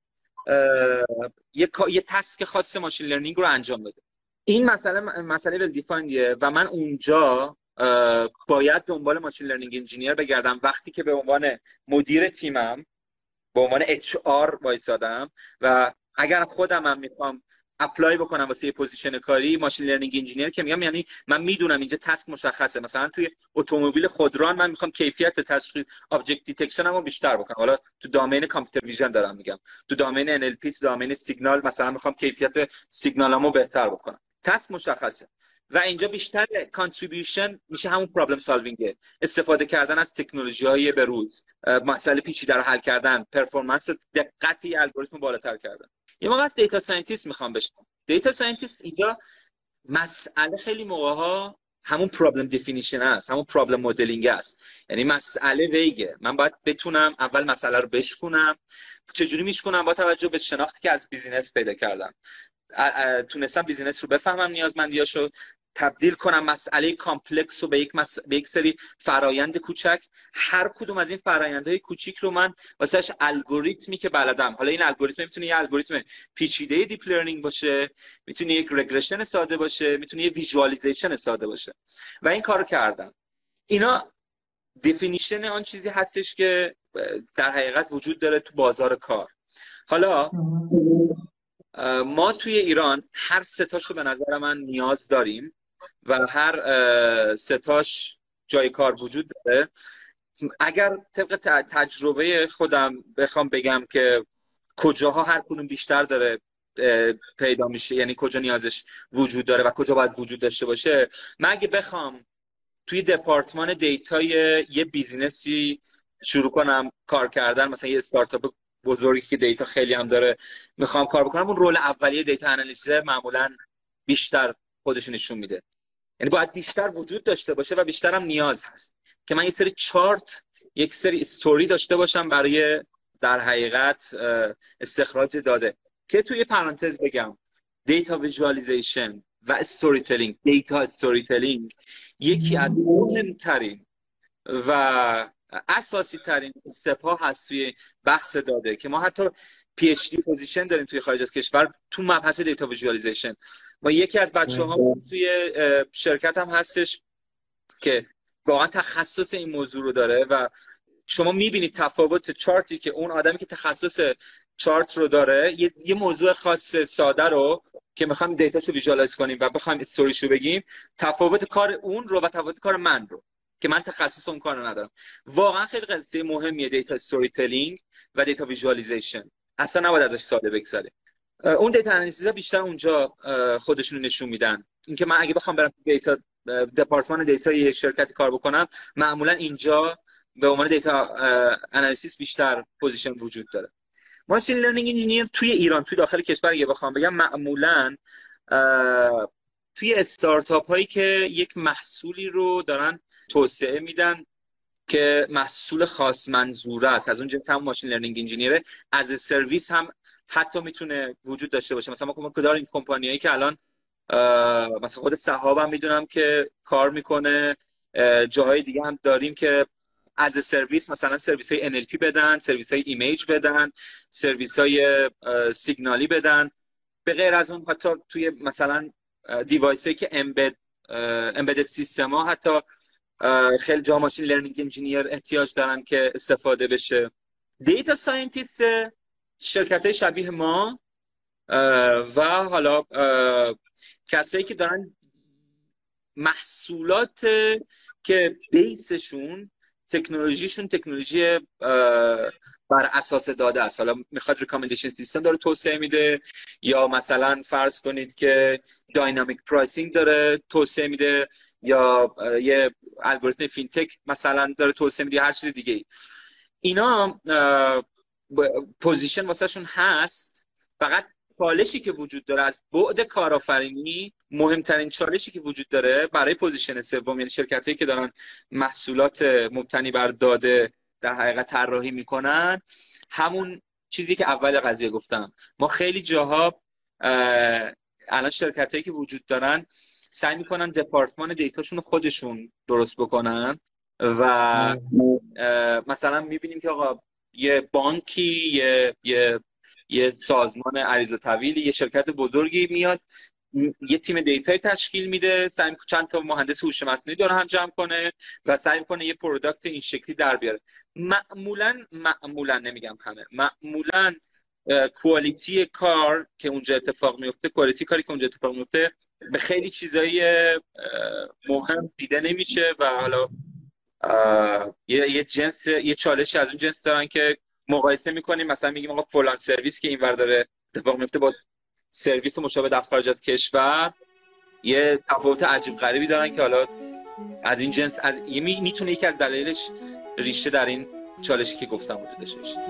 یه یه تسک خاص ماشین لرنینگ رو انجام بده. این مسئله مسئله ول دیفایندیه و من اونجا باید دنبال ماشین لرنینگ انجینیر بگردم وقتی که به عنوان مدیر تیمم، به عنوان اچ آر وایسادم و اگر خودم هم میخوام اپلای بکنم واسه یه پوزیشن کاری ماشین لرنینگ انجینیر که میگم، یعنی من میدونم اینجا تسک مشخصه. مثلا توی اتومبیل خودران من میخوام کیفیت تشخیص آبجکت دیتکشنم رو بیشتر بکنم. حالا تو دامین کامپیوتر ویژن دارم میگم، تو دامین ان ال پی، تو دامین سیگنال مثلا میخوام کیفیت سیگنالامو بهتر بکنم. تسک مشخصه و اینجا بیشتر کانتریبیوشن میشه همون پرابلم سالوینگ، استفاده کردن از تکنولوژی‌های به روز، مسئله پیچیده رو حل کردن، پرفورمنس دقتی الگوریتم بالاتر کردن. یه موقع از دیتا ساینتیست میخوام بشم. دیتا ساینتیست اینجا مسئله خیلی موقع‌ها همون پرابلم دفینیشن است، همون پرابلم مدلینگ است. یعنی مسئله ویگه، من باید بتونم اول مسئله رو بشکنم. چجوری میشکنم؟ با توجه به شناختی که از بیزینس پیدا کردم، تونستم بیزینس رو بفهمم، نیازمندیاشو تبدیل کنم، مسئله کامپلکس رو به یک مس... به یک سری فرایند کوچک. هر کدوم از این فرایندهای کوچیک رو من واسهش الگوریتمی که بلدم، حالا این الگوریتم میتونه یه الگوریتم پیچیده دیپ لرنینگ باشه، میتونه یک رگرشن ساده باشه، میتونه یه ویژوالیزیشن ساده باشه و این کارو کردم. اینا دفینیشن آن چیزی هستش که در حقیقت وجود داره تو بازار کار. حالا ما توی ایران هر ستاشو به نظر من نیاز داریم و هر ستاش جای کار وجود داره. اگر طبق تجربه خودم بخوام بگم که کجاها هر کدوم بیشتر داره پیدا میشه، یعنی کجا نیازش وجود داره و کجا باید وجود داشته باشه، من اگه بخوام توی دپارتمان دیتای یه بیزینسی شروع کنم کار کردن، مثلا یه استارتاپ بزرگی که دیتا خیلی هم داره میخوام کار بکنم، اون رول اولیه دیتا انالیسیس معمولا بیشتر خودش نشون میده. یعنی باید بیشتر وجود داشته باشه و بیشتر هم نیاز هست که من یه سری چارت، یک سری استوری داشته باشم برای در حقیقت استخراج داده. که توی پرانتز بگم دیتا ویژوالایزیشن و استوری تلینگ، دیتا استوری تلینگ یکی از مهمترین و اساسی ترین استپا هست توی بحث داده که ما حتی پی اچ دی پوزیشن داریم توی خارج از کشور تو مبحث دیتا ویژوالایزیشن. ما یکی از بچه‌ها توی شرکت هم هستش که واقعا تخصص این موضوع رو داره و شما میبینید تفاوت چارتی که اون آدمی که تخصص چارت رو داره، یه, یه موضوع خاص ساده رو که میخوایم دیتاشو ویژوالایز کنیم و بخوایم استوریشو بگیم، تفاوت کار اون رو و تفاوت کار من رو که من تخصص اون کار رو ندارم. واقعا خیلی قضیه مهمیه دیتا استوری تلینگ و دیتا ویژوالایزیشن، اصلا نباید ازش ساده بگذره. اون دیتا انالیسیس بشتر اونجا خودشونو نشون میدن. اینکه من اگه بخوام برم دیتا دپارتمان دیتا یه شرکتی کار بکنم، معمولا اینجا به عنوان دیتا انالیسیس بیشتر پوزیشن وجود داره. ماشین لرنینگ انجینیر توی ایران، توی داخل کشور اگه بخوام بگم، معمولا توی استارتاپ هایی که یک محصولی رو دارن توسعه میدن که محصول خاص منظوره است، از اون جنس هم ماشین لرنینگ انجینیره، از سرویس هم حتی میتونه وجود داشته باشه. مثلا ما که داریم کمپانیایی که الان مثلا خود صحاب هم میدونم که کار میکنه، جاهای دیگه هم داریم که از سرویس، مثلا سرویس های ان ال پی بدن، سرویس های ایمیج بدن، سرویس های سیگنالی بدن. به غیر از اون حتی توی مثلا دیوایس هایی که امبد امبدد سیستم ها حتی خیلی جا ماشین لرنینگ انجینیر احتیاج دارن که استفاده بشه. دیتا ساینتیست شرکت های شبیه ما و حالا کسایی که دارن محصولات که بیسشون تکنولوژیشون تکنولوژی بر اساس داده است. حالا میخواد ریکامندیشن سیستم داره توسعه میده، یا مثلا فرض کنید که داینامیک پرایسینگ داره توسعه میده، یا یه الگوریتم فینتک مثلا داره توسعه میده، هر چیز دیگه ای. اینا پوزیشن واسه شون هست. فقط چالشی که وجود داره از بعد کارآفرینی، مهمترین چالشی که وجود داره برای پوزیشن سوم، یعنی شرکتایی که دارن محصولات مبتنی بر داده در حقیقت طراحی میکنن، همون چیزی که اول قضیه گفتم. ما خیلی جاها الان شرکتایی که وجود دارن سعی میکنن دپارتمان دیتاشون رو خودشون درست بکنن و مثلا میبینیم که آقا یه بانکی، یه یه یه سازمان عریض و طویلی، یه شرکت بزرگی میاد یه تیم دیتای تشکیل میده، سعی میکنه چند تا مهندس هوش مصنوعی دور هم جمع کنه و سعی میکنه یه پروداکت این شکلی در بیاره. معمولا معمولا نمیگم همه، معمولا کوالیتی کار که اونجا اتفاق میفته، کوالیتی کاری که اونجا اتفاق میفته به خیلی چیزای مهم دیده نمیشه و حالا یه یه جنس یه چالش از اون جنس دارن که مقایسه میکنیم، مثلا میگیم آقا فلان سرویس که اینور داره اتفاق میفته با سرویس مشابه در خارج از کشور یه تفاوت عجیب غریبی دارن که حالا از این جنس از میتونه یکی از دلایلش ریشه در این چالشی که گفتم وجود داشته باشه.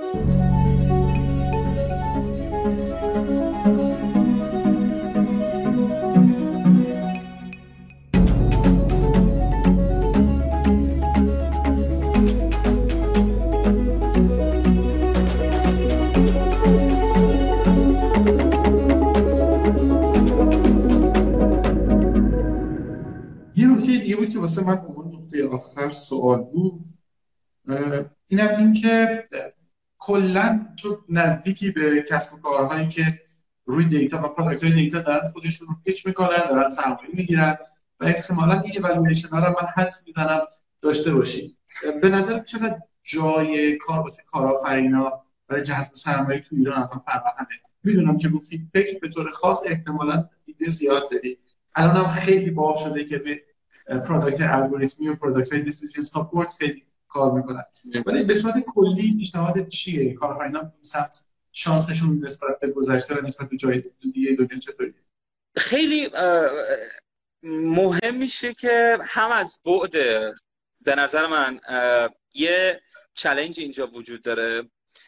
یه بود که واسه من اون نقطه آخر سوال بود، اینم این که کلا تو نزدیکی به کسب و کارهایی که روی دیتا و پروداکت های دیتا دارن خودشون رو پیچ میکنن، دارن سرمایه میگیرن و احتمالاً این اولویشن ها رو من حدس میزنم داشته باشی. به نظر چقدر جای کار واسه کارآفرینا برای جذب سرمایه تو ایران الان فراهمه؟ میدونم که رو فیدبک به طور خاص احتمالاً ایده زیاد داری، الان هم خیلی باب شده که به پروداکت الگوریتمی و پروداکت های دیسیژن ساپورت خیلی کار میکنن، ولی به صورت کلی پیشنهاد چیه؟ کارآفرینا این سمت شانسشون نسبت به گذشته و نسبت به جای دیگه دنیا چطوریه؟ خیلی مهم میشه که هم از بعد به نظر من یه چالش اینجا وجود داره،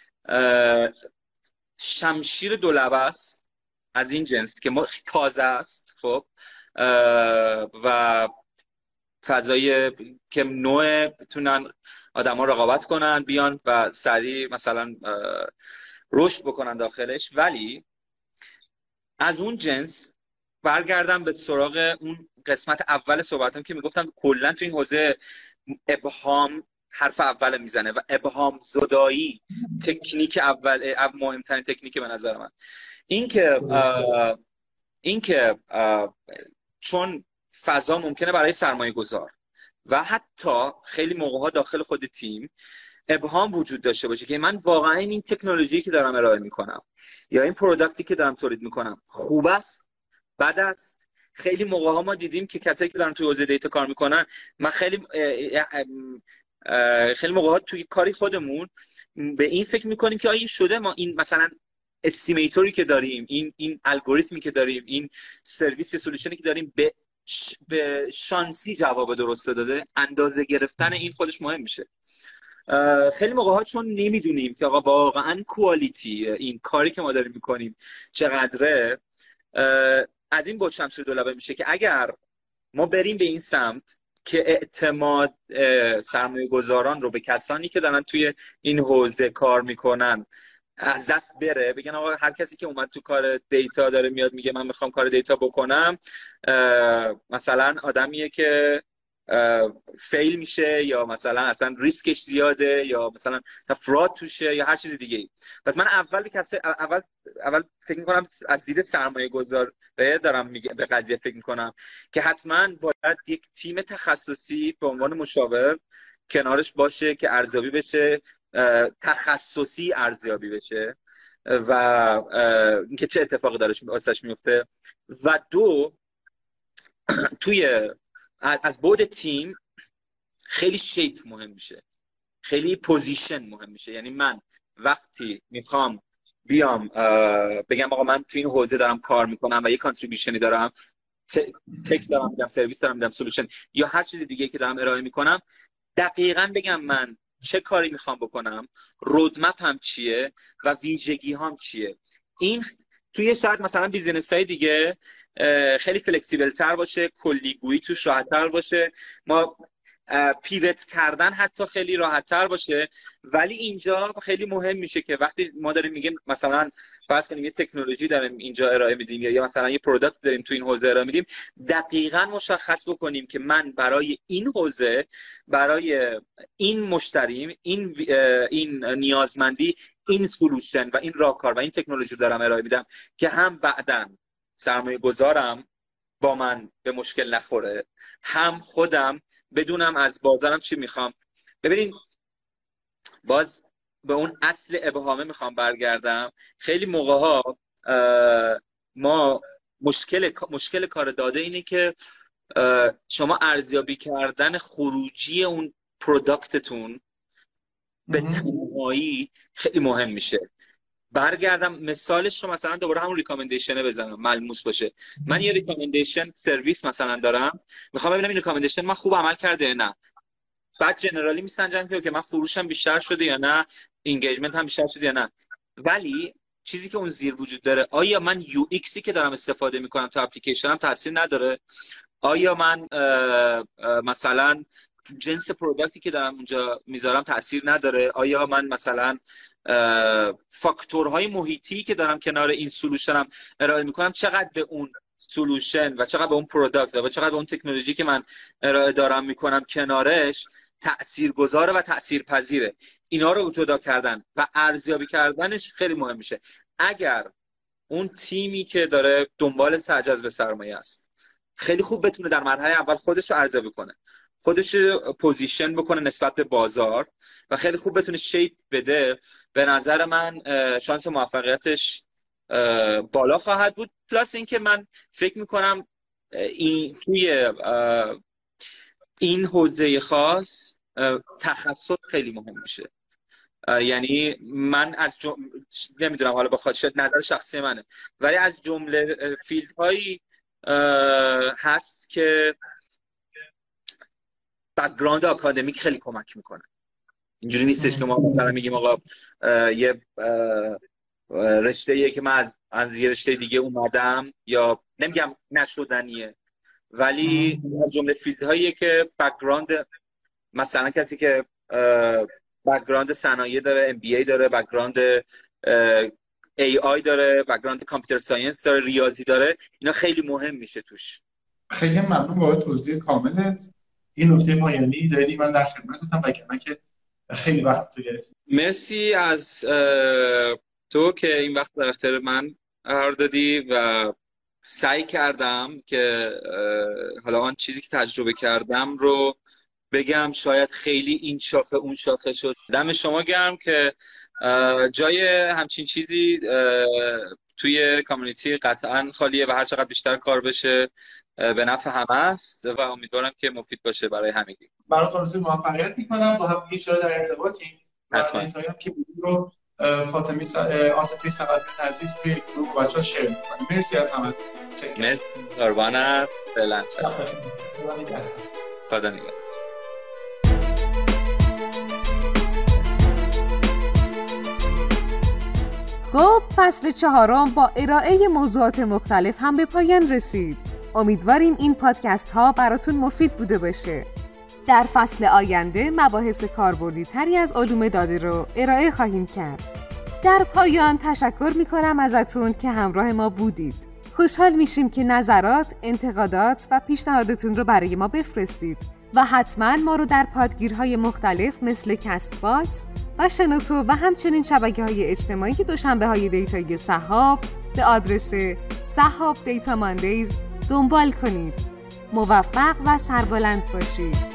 شمشیر دولبه است از این جنس که ما تازه است، خب و فضای که نوع بتونن آدما رقابت کنن بیان و سریع مثلا رشد بکنن داخلش. ولی از اون جنس برگردم به سراغ اون قسمت اول صحبتم که میگفتم کلا تو این حوزه ابهام حرف اول میزنه و ابهام زدایی تکنیک اول، مهمترین تکنیک به نظر من این که این که چون فضا ممکنه برای سرمایه گذار و حتی خیلی موقع‌ها داخل خود تیم ابهام وجود داشته باشه که من واقعا این تکنولوژی که دارم ارائه میکنم یا این پروداکتی که دارم تولید میکنم خوب است، بد است. خیلی موقع‌ها ما دیدیم که کسایی که دارن توی حوزه دیتا کار میکنن، من خیلی خیلی موقع‌ها توی کاری خودمون به این فکر میکنیم که آیا شده ما این مثلا استیمیتوری که داریم، این این الگوریتمی که داریم، این سرویس سولوشنی که داریم به به شانسی جواب درست داده، اندازه گرفتن این خودش مهم میشه. خیلی موقع‌ها چون نمیدونیم که آقا واقعا کوالیتی این کاری که ما داریم میکنیم چقدره، از این بود شمشیر دولبه میشه که اگر ما بریم به این سمت که اعتماد سرمایه گذاران رو به کسانی که دارن توی این حوزه کار میکنن از دست بره، بگن آقا هر کسی که اومد تو کار دیتا داره میاد میگه من میخوام کار دیتا بکنم، مثلا آدمیه که فیل میشه یا مثلا اصلا ریسکش زیاده یا مثلا فراد توشه یا هر چیز دیگه ای. پس من اول کسی اول اول فکر میکنم از دید سرمایه گذار دارم میگه به قضیه فکر میکنم که حتما باید یک تیم تخصصی به عنوان مشاور کنارش باشه که ارزیابی بشه، تخصصی ارزیابی بشه و اینکه چه اتفاقی داره واسش میفته. و دو، توی از بعد تیم خیلی شیپ مهم میشه، خیلی پوزیشن مهم میشه. یعنی من وقتی میخوام بیام بگم آقا من تو این حوزه دارم کار میکنم و یه کانتریبیوشنی دارم، تک دارم میدم، سرویس دارم میدم، سولوشن یا هر چیز دیگه که دارم ارائه میکنم، دقیقاً بگم من چه کاری میخوام بکنم، رودمپ هم چیه و ویژگی هم چیه. این توی شاید مثلا بیزینس های دیگه خیلی فلکسیبل تر باشه، کلیگویی توش راحت تر باشه، ما پیوت کردن حتی خیلی راحت تر باشه. ولی اینجا خیلی مهم میشه که وقتی ما داریم میگیم مثلا فرض کنیم یه تکنولوژی داریم اینجا ارائه میدیم یا مثلا یه پروداکت داریم تو این حوزه ارائه میدیم، دقیقاً مشخص بکنیم که من برای این حوزه، برای این مشتریم، این این نیازمندی، این سولوشن و این راهکار و این تکنولوژی دارم ارائه میدم که هم بعداً سرمایه گذارم با من به مشکل نخوره، هم خودم بدونم از بازارم چی میخوام. ببینین باز به اون اصل ابهامه میخوام برگردم. خیلی موقع ها ما مشکل مشکل کار داده اینه که شما ارزیابی کردن خروجی اون پروداکتتون به تنهایی خیلی مهم میشه. برگردم مثالش رو مثلا دوباره همون ریکامندیشن بزنم ملموس باشه. من یه ریکامندیشن سرویس مثلا دارم، میخوام ببینم این ریکامندیشن من خوب عمل کرده یا نه. بعد جنرالی میسنجم که من فروشم بیشتر شده یا نه، اینگیجمنت هم بیشتر شده یا نه. ولی چیزی که اون زیر وجود داره، آیا من یو ایکسی که دارم استفاده میکنم تو اپلیکیشنم تاثیر نداره؟ آیا من مثلا جنس پروداکتی که دارم اونجا میذارم تاثیر نداره؟ آیا من مثلا فاکتورهای محیطی که دارم کنار این سولوشنم ارائه میکنم چقدر به اون سولوشن و چقدر به اون پروداکت و چقدر به اون تکنولوژی که من ارائه دارم میکنم کنارش تاثیرگذاره و تاثیرپذیره؟ اینا رو جدا کردن و ارزیابی کردنش خیلی مهم میشه. اگر اون تیمی که داره دنبال سرجذب سرمایه است خیلی خوب بتونه در مرحله اول خودش رو ارزیابی کنه، خودش رو پوزیشن بکنه نسبت به بازار و خیلی خوب بتونه شیپ بده، به نظر من شانس موفقیتش بالا خواهد بود. پلاس اینکه من فکر میکنم این توی این حوزه خاص تخصص خیلی مهم میشه. یعنی من از جم... نمیدونم حالا بخواد شاید نظر شخصی منه، ولی از جمله فیلد هایی هست که بک‌گراند آکادمیک خیلی کمک میکنه. اینجوری نیستش که ما مثلا میگیم آقا یه رشته‌ایه که من از از یه رشته دیگه اومدم، یا نمیگم نشدنیه، ولی از جمله فیلدهاییه که بک‌گراند، مثلا کسی که بک‌گراند صنایع داره، ام بی ای داره، بک‌گراند ای آی داره، بک‌گراند کامپیوتر ساینس داره، ریاضی داره، اینا خیلی مهم میشه توش. خیلی ممنون بابت توضیح کاملت. این نکته پایانی داری، من در خدمتتم، وگرنه که خیلی وقت تو گرفت. مرسی از تو که این وقت در اختیار من قرار دادی و سعی کردم که حالا آن چیزی که تجربه کردم رو بگم. شاید خیلی این شاخه اون شاخه شد. دم شما گرم که جای همچین چیزی توی کامیونیتی قطعا خالیه و هر چقدر بیشتر کار بشه به نفع همه است و امیدوارم که مفید باشه برای همگی. برات آرزوی موفقیت میکنم. با هم دیگه شاید در ارتباطیم. حتما. دیتایی که رو فاطمی عاطفی صنعتی عزیز توی گروه بچه‌ها شیر می‌کنیم. مرسی از همتون. مرسی قربانت. فعلا خدا نگهدار. خب فصل چهارم با ارائه موضوعات مختلف هم به پایان رسید. امیدواریم این پادکست ها براتون مفید بوده باشه. در فصل آینده مباحث کاربردی تری از علوم داده رو ارائه خواهیم کرد. در پایان تشکر میکنم ازتون که همراه ما بودید. خوشحال میشیم که نظرات، انتقادات و پیشنهاداتون رو برای ما بفرستید و حتما ما رو در پادگیرهای مختلف مثل کست باکس و شنوتو و همچنین شبکه‌های اجتماعی دوشنبه‌های دیتایی سحاب به آدرس سحاب دیتا ماندیز دنبال کنید. موفق و سربلند باشید.